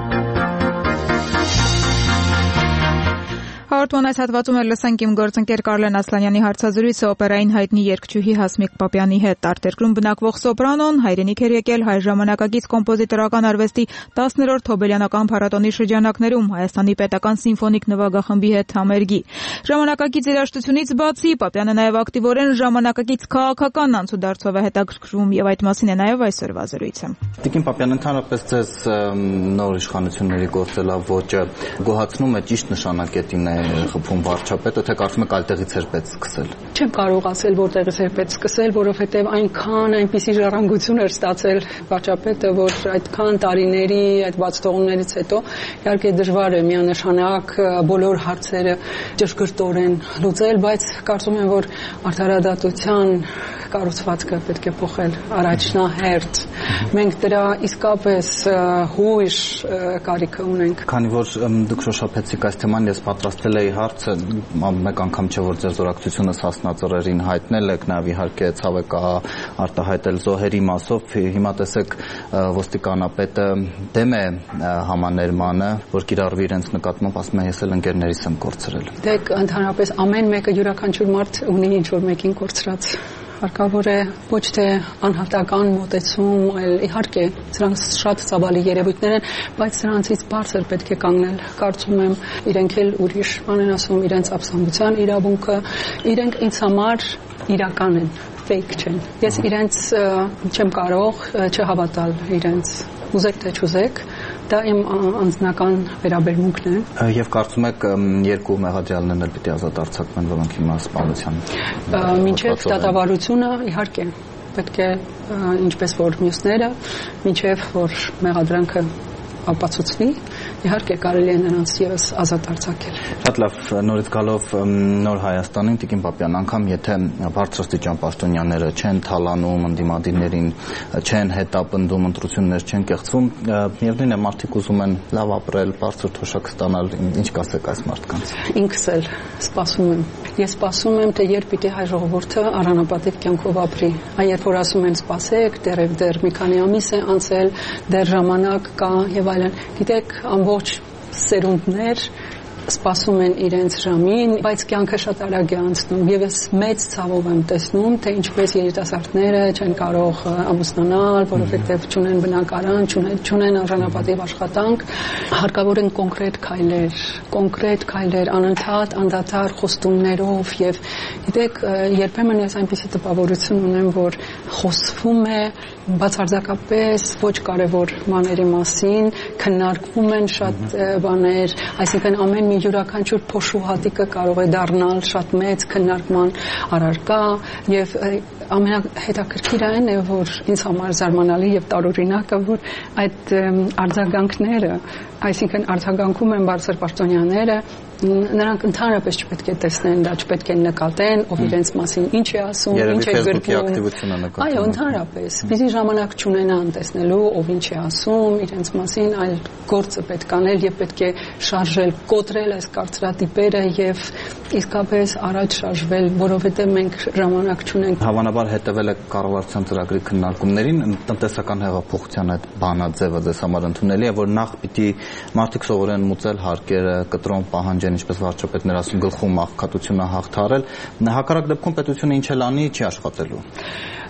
A: Հաղորդման այս հատվածում էլ լսենք իմ գործընկեր Կարլեն Ասլանյանի հարցազրույցը օպերային հայտնի երգչուհի Հասմիկ Պապյանի հետ։ Արտերկրում բնակվող սոպրանոն հայրենիք էր եկել հայ ժամանակակից կոմպոզիտորական արվեստի տասներորդ հոբելյանական փառատոնի շրջանակներում Հայաստանի պետական սիմֆոնիկ նվագախմբի հետ համերգի։ Ժամանակակից երաժշտությունից բացի Պապյանը նաև ակտիվորեն ժամանակակից քաղաքական անցուդարձով է հետաքրքրվում եւ այդ մասին է նաև այսօրվա զրույցը։
I: Տիկին Պապյան, ընդհանրապես ձեզ նոր իշխանությունների գործելավոճը գոհացնում է, ճիշտ նշանակետին է խփում վարչապետը, թե կարծում եք այլտեղից էր պետք սկսել։
N: Չեմ կարող ասել որտեղից էր պետք սկսել, որովհետև այնքան այնպիսի ժառանգություն էր ստացել վարչապետը, որ այդքան տարիների այդ բաց թողումներից հետո իհարկե դժվար է միանշանակ բոլոր հարցերը ճշգրտորեն լուծել, բայց կարծում եմ, որ արդարադատության կառուցվածքը պետք է փոխել առաջնահերթ։ Մենք դրա իսկապես հույժ կարիք ունենք։
I: Քանի որ դուք շոշափեցիք այս թեման, ես պատրաստել էի հարցը, մեկ անգամ չէ որ ձեր զորակցությունը Սասնա-ծռերին հայտնել եք, նաև իհարկե ցավեք արտահայտել զոհերի մասով։ Հիմա տեսեք ոստիկանապետը դեմ է համաներմանը, որ կիրառվի իրենց նկատմամբ, ասում է ես էլ ընկերներիս եմ կորցրել։
N: Դեք ընդհանրապես ամեն մեկը յուրաքանչյուր մարդ ունի ինչ-որ մեկին կորցրած։ Հարկավոր է ոչ թե անհատական մոտեցում, այլ իհարկե սրանք շատ ցավալի երևույթներ են, բայց սրանցից բարձր պետք է կանգնել։ Կարծում եմ իրենք էլ ուրիշ բան են ասում, իրենց ապստամբության իրավունքը, իրենք ինձ համար իրական են, fake չեն։ Ես իրենց չեմ կարող չհավատալ իրենց, ուզեք թե չուզեք, դա իմ անձնական վերաբերմունքն է։
I: Եվ կարծում եք երկու մեղադրյալներն էլ պիտի ազատ արձակվեն, որոնք հիմա սպանության։
N: Մինչև դատավարությունը իհարկե պետք է ինչպես որ մյուսները, մինչև որ մեղադրանքը ապացուցվի, իհարկե կարելի է նրանց եւս ազատ արձակել։
I: Շատ լավ, նորից գալով նոր Հայաստանին, Տիկին Պապյան, անգամ եթե բարձրաստիճան պաշտոնյաները չեն թալանում ընդդիմադիրներին, չեն հետապնդում, ընտրություններ չեն կեղծվում, միևնույն է մարդիկ ուզում են լավ ապրել, բարձր թոշակ ստանալ, ինչ կասեք այս մարդկանց։
N: Ինքս էլ սպասում եմ։ Ես սպասում եմ, թե երբ պիտի հայ ժողովուրդը առանապատիվ կյանքով ապրի։ Այ երբ որ ասում են սպասեք, դեռ դեռ մի քանի ամիս է անցել, դեռ ժամանակ կա եւ այլն։ Գիտեք, ամբողջ սերունդներ սպասում են իրենց ժամին, բայց կյանքը շատ արագ է անցնում եւ ես մեծ ցավով եմ տեսնում, թե ինչպես երիտասարդները չեն կարող ամուսնանալ, որովհետեւ չունեն բնակարան, չունեն չունեն արժանապատիվ աշխատանք, հարկավոր են կոնկրետ քայլեր, կոնկրետ քայլեր, անընդհատ անդադար խոստումներով եւ գիտեք, երբեմն ես այնպիսի տպավորություն ունեմ, որ խոսվում է բացարձակապես ոչ կարևոր բաների մասին, քննարկվում են շատ բաներ, այսինքն ամեն մի յուրաքանչյուր փոշու հատիկը կարող է դառնալ շատ մեծ քննարկման առարկա եւ ամենահետաքրքիրը այն է, որ ինձ համար զարմանալի եւ տարօրինակը, որ այդ արձագանքները, այսինքն արձագանքում են բարձր պաշտոնյաները, նրանք ընդհանրապես չպետք է տեսնեն դա, չպետք է նկատեն, ով իրենց մասին ինչ է ասում, ինչ է գրվում։ Այո, ընդհանրապես, պիտի ժամանակ չունենան տեսնելու, ով ինչ է ասում իրենց մասին, այլ գործը պետք անել եւ պետք է շարժել, կոտրել այս կարծրատիպերը եւ իսկապես առաջ շարժվել, որովհետեւ մենք ժամանակ չունենք։
I: Հավանաբար հետևել եք կառավարության ծրագրի քննարկումներին, տնտեսական հեղափոխության այդ բանաձևը ձեզ համար ընդունելի է, որ նախ պիտի մարդիկ սովորեն մուծել հարկերը, կտրոն պահանջեն, ինչպես վարչապետներ ասում, գլխում աղքատությունը հաղթարել, հակառակ դեպքում պետությունը ինչ էլ անի, չի աշխատելու։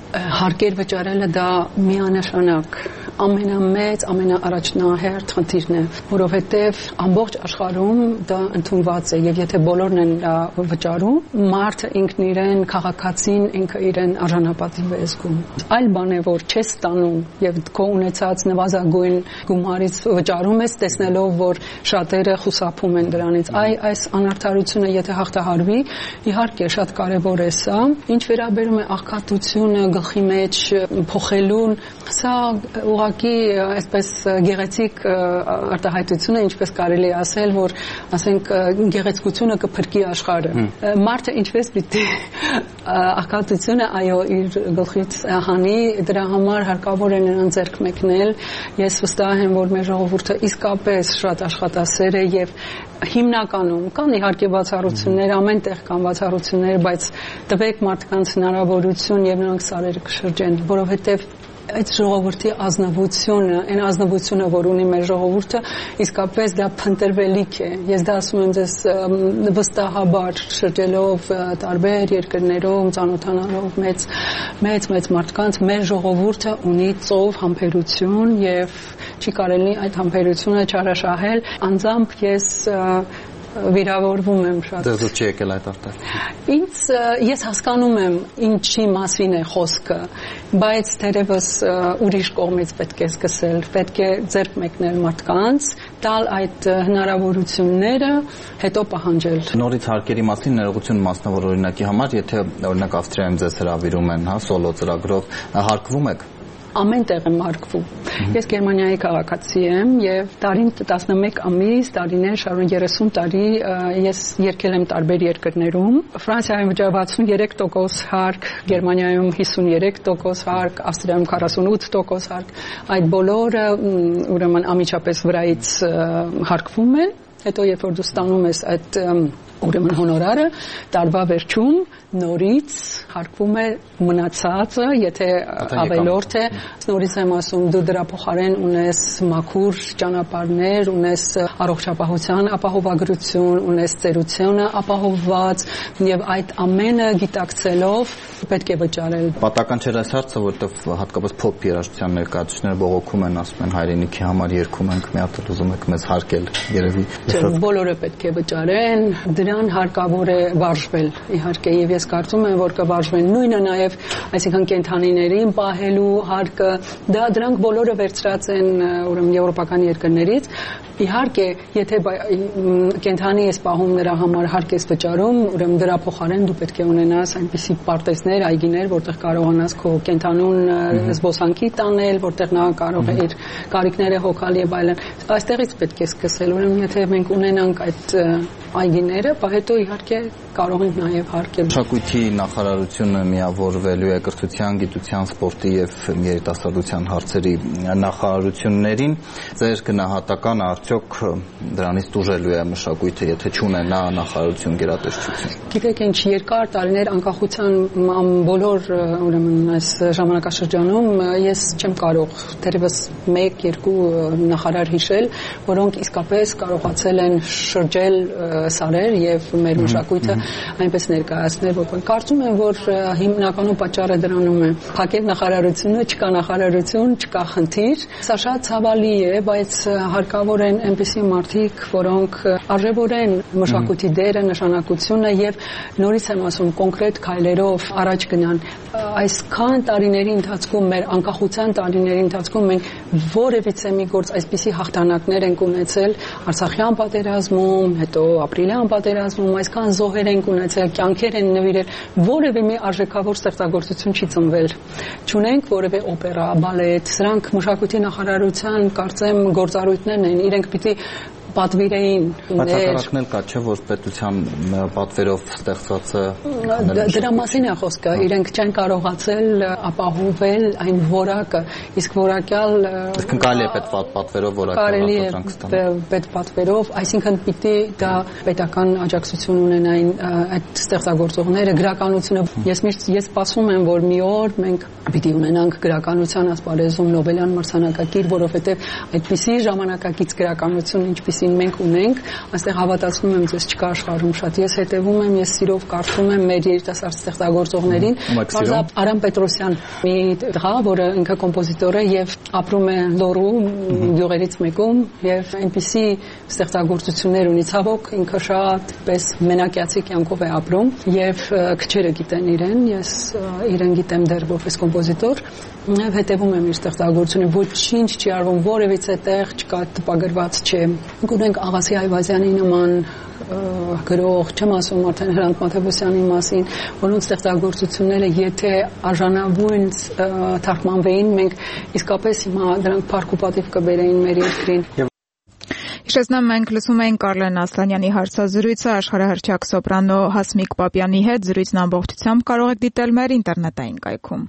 N: հարկեր վճարելը դա միանշանակ ամենամեծ, ամենաառաջնահերթ խնդիրն է, որովհետև ամբողջ աշխարհում դա ընդունված է եւ եթե բոլորն են դա վճարում, մարդը ինքն իրեն քաղաքացին ինքը իրեն արժանապատիվ է զգում։ Այլ բան է, որ չես ստանում եւ քո ունեցած նվազագույն գումարից վճարում ես, տեսնելով, որ շատերը խուսափում են դրանից։ Այ այս անարդարությունը եթե հաղթահարվի, իհարկե շատ կարեւոր է սա։ Ինչ վերաբերում է աղքատությունը գլխի մեջ փոխելուն, սա ուղղակի այսպես գեղեցիկ արտահայտություն է, ինչպես կարելի ասել, որ ասենք գեղեցկությունը կփրկի աշխարհը։ Մարդը ինչպես պիտի աղքատությունը այո իր գլխից հանի, դրա համար հարկավոր է նրան ձեռք մեկնել։ Ես վստահ եմ, որ մեր ժողովուրդը իսկապես շատ աշխատասեր է եւ հիմնականում կան իհարկե բացառություններ, ամեն տեղ կան բացառություններ, բայց տվեք մարդկանց հնարավորություն եւ նրանք սարերը կշրջեն, որովհետեւ այդ ժողովրդի ազնվությունը, այն ազնվությունը, որ ունի մեր ժողովուրդը, իսկապես դա փնտրվելիք է։ Ես դա ասում եմ ձեզ վստահաբար շրջելով տարբեր երկրներում, ծանոթանալով մեծ մեծ մեծ մարդկանց, մեր ժողովուրդը ունի ծով համբերություն եւ չի կարելի այդ համբերությունը չարաշահել։ Անձամբ ես վիրավորվում եմ շատ։
I: Դե դու չի եկել այդ արտահայտ։
N: Ինձ ես հասկանում եմ ինչի մասին է խոսքը, բայց թերևս ուրիշ կողմից պետք է սկսել, պետք է ձեռք մեկնել մարդկանց, տալ այդ հնարավորությունները, հետո պահանջել։
I: Նորից հարկերի մասին ներողություն մասնավոր օրինակի համար, եթե օրինակ Ավստրիայում ձեզ հրավիրում են, հա, սոլո ծրագրով, հարկվում եք։
N: Ամեն տեղ եմ հարկվում։ Ես Գերմանիայի քաղաքացի եմ եւ տարին տասնմեկ ամիս, տարիներ շարունակ երեսուն տարի ես երգել եմ տարբեր երկրներում։ Ֆրանսիայում վճարվեցուն տոկոս հարկ, Գերմանիայում հիսուն տոկոս հարկ, Ավստրիայում քառասունութ տոկոս հարկ։ Այդ բոլորը ուրեմն անմիջապես վրայից հարկվում են։ Հետո երբ որ դու ստանում ես այդ ուրեմն հոնորարը, տարվա վերջում նորից հարկվում է մնացածը, եթե ավելորդ է, նորից եմ ասում, դու դրա փոխարեն ունես մաքուր ճանապարհներ, ունես առողջապահության ապահովագրություն, ունես ծերությունը ապահովված եւ այդ ամենը գիտակցելով պետք է վճարել։
I: Պատական չէր այս հարցը, որտեղ հատկապես փոփ երաժշտության ներկայացուցիչները բողոքում են, ասում են հայրենիքի համար երգում ենք, մի հատ ուզում եք մեզ հարկել, երևի։
N: Բոլորը պետք է վճարեն, դրան հարկավոր է վարժվել, իհարկե, եւ ես կարծում եմ, որ կվարժվեն նույնը նաեւ, այսինքն կենթանիներին պահելու հարկը, դա դրանք բոլորը վերցրած են ուրեմն եվրոպական երկրներից։ Իհարկե, եթե կենթանի ես պահում նրա համար հարկ ես վճարում, ուրեմն դրա փոխարեն դու պետք է ունենաս այնպիսի պարտեզներ, այգիներ, որտեղ կարողանաս քո կենթանուն զբոսանքի տանել, որտեղ նա կարող է իր կարիքները հոգալ եւ այլն։ Այստեղից պետք է սկսել, ուրեմն եթե մենք ունենանք այդ այգիները, ապա հետո իհարկե կարող ենք նաև հարկել։
I: Մշակույթի նախարարությունը միավորվելու է կրթության, գիտության, սպորտի եւ երիտասարդության հարցերի նախարարություններին։ Ձեր գնահատականը արդյոք դրանից տուժելու է մշակույթը, եթե չունենա նախարարություն գերատեսչություն։
N: Գիտեք, ինչ երկար տարիներ անկախության բոլոր ուրեմն այս ժամանակաշրջանում ես չեմ կարող դեռևս մեկ երկու նախարար հիշել, որոնք իսկապես կարողացել են շրջել սարեր եւ մեր մշակույթը այնպես ներկայացնել, որ կարծում եմ, որ հիմնականում պատճառը դրանում է։ Փակել նախարարությունը, չկա նախարարություն, չկա խնդիր։ Սա շատ ցավալի է, բայց հարկավոր են այնպիսի մարդիկ, որոնք արժևորեն մշակույթի դերը, նշանակությունը եւ նորից եմ ասում, կոնկրետ քայլերով առաջ գնան։ Այսքան տարիների ընթացքում, մեր անկախության տարիների ընթացքում մենք որևիցե մի գործ այսպիսի հաղթանակներ ենք ունեցել Արցախյան պատերազմում, հետո ապրիլյան պատերազմում, այսքան զոհեր ենք ունեցել, կյանքեր են նվիրել, որևէ մի արժեքավոր ստեղծագործություն չի ծնվել։ Չունենք որևէ օպերա, բալետ, սրանք մշակույթի նախարարության կարծեմ գործառույթներն են, իրենք պիտի պատվիրեին։
I: Բացակայել կա, չէ, որ պետության պատվերով ստեղծվածը
N: դրա մասին է խոսքը, իրենք չեն կարողացել ապահովել այն որակը, իսկ որակյալ
I: կարելի է պետ պատվերով որակյալ արտադրանք ստանալ։
N: Պետ պատվերով, այսինքն պիտի դա պետական աջակցություն ունենային այդ ստեղծագործողները, գրականությունը։ Ես միշտ ես սպասում եմ, որ մի օր մենք պիտի ունենանք գրականության ասպարեզում Նոբելյան մրցանակակիր, որովհետև այդպիսի ժամանակակից գրականություն, ինչպիսի որին մենք ունենք, այստեղ հավատացնում եմ ձեզ չկա աշխարհում շատ։ Ես հետևում եմ, ես սիրով կարդում եմ մեր երիտասարդ ստեղծագործողներին։ Պարզապես Արամ Պետրոսյան, մի տղա, որը ինքը կոմպոզիտոր է եւ ապրում է Լոռու գյուղերից մեկում եւ այնպիսի ստեղծագործություններ ունի, ցավոք ինքը շատ պես մենակյացի կյանքով է ապրում եւ քչերը գիտեն իրեն, ես իրեն գիտեմ դեռ որպես կոմպոզիտոր, եւ հետևում եմ իր ստեղծագործությունը, ոչինչ չի արվում, որևիցե տեղ չկա տպագրված չէ։ Ունենք Աղասի Այվազյանի նման գրող, չեմ ասում արդեն Հրանտ Մաթևոսյանի մասին, որոնց ստեղծագործությունները եթե արժանավուն թարգմանվեին, մենք իսկապես հիմա դրանք փառք ու պատիվ կբերեին մեր երկրին։
A: Հիշեցնեմ, մենք լսում ենք Կարլեն Ասլանյանի հարցազրույցը աշխարհահռչակ սոպրանո Հասմիկ Պապյանի հետ։ Զրույցն ամբողջությամբ կարող եք դիտել մեր ինտերնետային կայքում։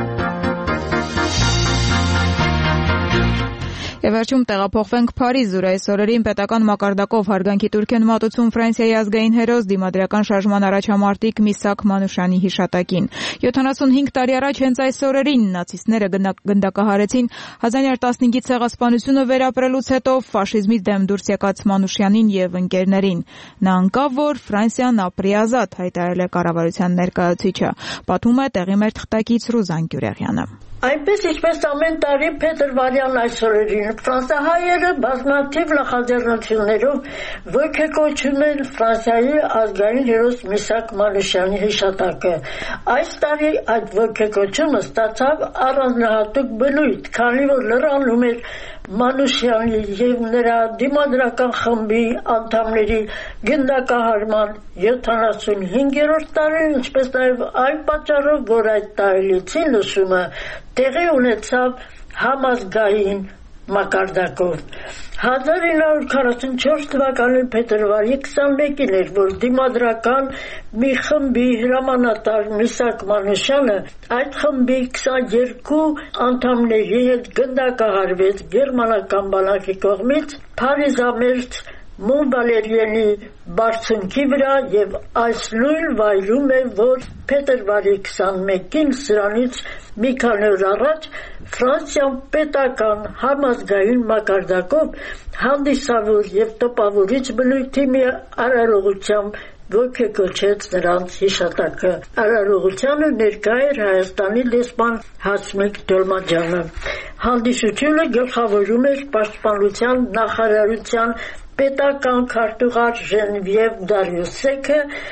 A: Եվ վերջում տեղափոխվենք Փարիզ, ուր այս օրերին պետական մակարդակով հարգանքի տուրք են մատուցում Ֆրանսիայի ազգային հերոս դիմադրական շարժման առաջամարտիկ Միսակ Մանուշյանի հիշատակին։ յոթանասունհինգ տարի առաջ հենց այս օրերին նացիստները գնդակահարեցին հազար նոյ տասնհինգի ցեղասպանությունը վերապրելուց հետո ֆաշիզմի դեմ դուրս եկած Մանուշյանին եւ ընկերներին։ Նա անկավ, որ Ֆրանսիան ապրի ազատ, հայտարարել է կառավարության ներկայացուցիչը։ Պատմում է տեղի մեր թղթակից Ռուզան Գյուրեղյանը։
O: Այնպես ինչպես ամեն տարի փետրվարյան այսօրերին ֆրանսահայերը բազմաթիվ նախաձեռնություններով ոգեկոչում են Ֆրանսիայի ազգային հերոս Միսակ Մանուշյանի հիշատակը։ Այս տարի այդ ոգեկոչումը ստացավ առանձնահատուկ բնույթ, քանի որ լրանում էր Մանուշյանի եւ նրա դիմադրական խմբի անդամների գնդակահարման յոթանասունհինգերորդ տարին, ինչպես նաեւ այլ պատճառով, որ այդ տարելիցի նշումը տեղի ունեցավ համազգային մակարդակով։ հազար ինը հարյուր քառասունչորս թվականի փետրվարի քսանմեկին էր, որ դիմադրական մի խմբի հրամանատար Միսակ Մանուշյանը այդ խմբի քսաներկու անդամների հետ գնդակահարվեց գերմանական բանակի կողմից Փարիզամերձ Մոնվալերիենի բարձունքի վրա եւ այս նույն վայրում է, որ փետրվարի քսանմեկին սրանից մի քանի օր առաջ Ֆրանսիան պետական համազգային մակարդակով հանդիսավոր եւ տպավորիչ բնույթի մի արարողությամբ ոգեկոչեց նրանց հիշատակը։ Արարողությանը ներկա էր Հայաստանի դեսպան Հասմիկ Դոլմաջյանը։ Հանդիսությունը գլխավորում էր Պաշտպանության նախարարության պետական քարտուղար Ժենևիև Դարյուսեկը,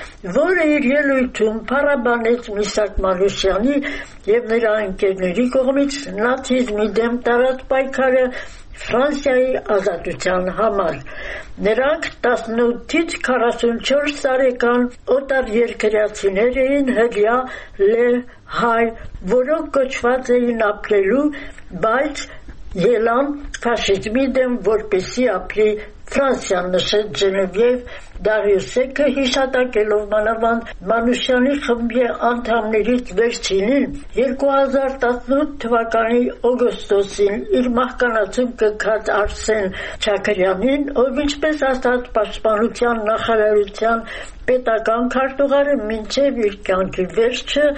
O: որը իր ելույթում փառաբանեց Միսակ Մանուշյանի եւ նրա ընկերների կողմից նացիզմի դեմ տարած պայքարը Ֆրանսիայի ազատության համար։ Նրանք տասնութից քառասունչորս տարեկան օտարերկրացիներ էին, հրեա, լեհ, հայ, որոնք կոչված էին ապրելու, բայց ելան ֆաշիզմի դեմ, որպեսզի ապրի Ֆրանսիան, նշեց Ժենևիև Դարյուսեկը, հիշատակելով մանավանդ Մանուշյանի խմբի անդամներից վերջինին երկու հազար տասնութ թվականի օգոստոսին իր մահկանացում կքած Արսեն Չաքրյանին, ով ինչպես ասաց Պաշտպանության նախարարության պետական քարտուղարը մինչև իր կյանքի վերջը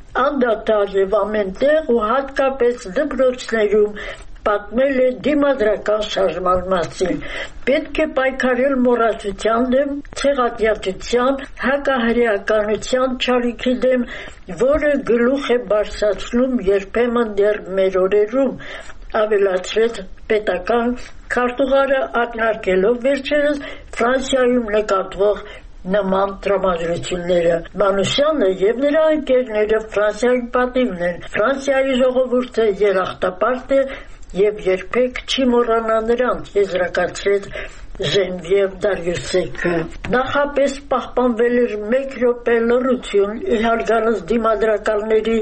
O: անդադար եւ ամենտեղ ու հատկապես դպրոցներում պատմել է դիմադրական շարժման մասին։ Պետք է պայքարել մոռացության դեմ, ցեղատյացության, հակահրեականության չարիքի դեմ, որը գլուխ է բարձրացնում երբեմն դեռ մեր օրերում, ավելացրեց պետական քարտուղարը, ակնարկելով վերջերս Ֆրանսիայում նկատվող նման տրամադրությունները։ Մանուշյանը եւ նրա ընկերները Ֆրանսիայի պատիվն են։ Ֆրանսիայի ժողովուրդը երախտապարտ է եւ երբեք չի մոռանա նրանց, եզրակացրեց Ժենևիև Դարյուսեկը։ Նախապես պահպանվել էր մեկ րոպե լռություն, իհարգանս դիմադրականների,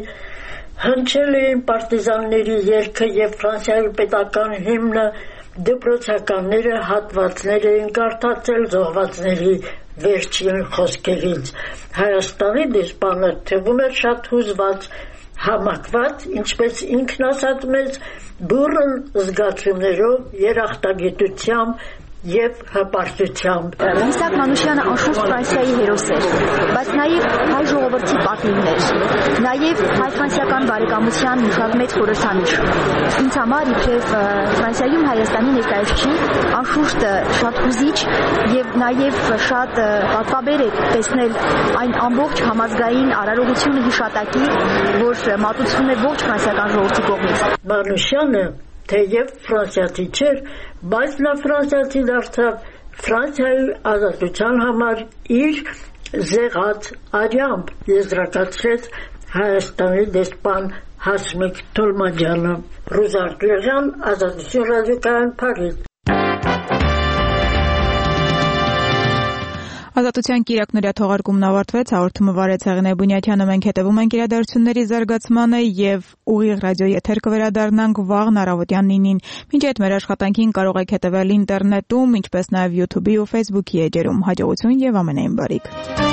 O: հնչել էին պարտիզանների երգը եւ Ֆրանսիայի պետական հիմնը, դպրոցականները հատվածներ էին կարդացել զոհվածների վերջին խոսքերից։ Հայաստանի դեսպանը թվում էր շատ հուզված, համակված, ինչպես ինքն ասաց մեզ, բուռն զգացումներով, երախտագիտությամբ, եւ հպարտությամբ։
P: Միսակ Մանուշյանը անշուշտ Ֆրանսիայի հերոս էր, բայց նաեւ հայ ժողովրդի պատիվն էր, նաեւ հայ-ֆրանսիական բարեկամության մի շատ մեծ խորհրդանիշ։ Ինձ համար իբրև Ֆրանսիայում Հայաստանի ներկայացուցիչ անշուշտ շատ հուզիչ եւ նաեւ շատ պատվաբեր է տեսնել այն ամբողջ համազգային արարողությունը հիշատակի, որ մատուցվում է ողջ ֆրանսիական ժողովրդի կողմից։
O: Մանուշյանը թեև ֆրանսիացի չէր, բայց նա ֆրանսիացի դարձավ Ֆրանսիայի ազատության համար իր զեղած արյամբ եզրակացրեց Հայաստանի դեսպան Հասմիկ Թոլմաջյանը։ Ռուզար Գյուղյան, Ազատություն ռադիոկայան, Փարիզ։
A: Ազատության կիրակների թողարկումն ավարտվեց, հաղորդումը վարեց Հեղինե Բունյաթյանը, մենք հետևում ենք իրադարձությունների զարգացմանը եւ ուղիղ ռադիո եթեր կվերադառնանք վաղն առավոտյան նինին։ Մինչ այդ մեր աշխատանքին կարող եք հետևել ինտերնետում, ինչպես նաեւ YouTube-ի ու Facebook-ի էջերում։ Հաջողություն եւ ամենայն բարիք։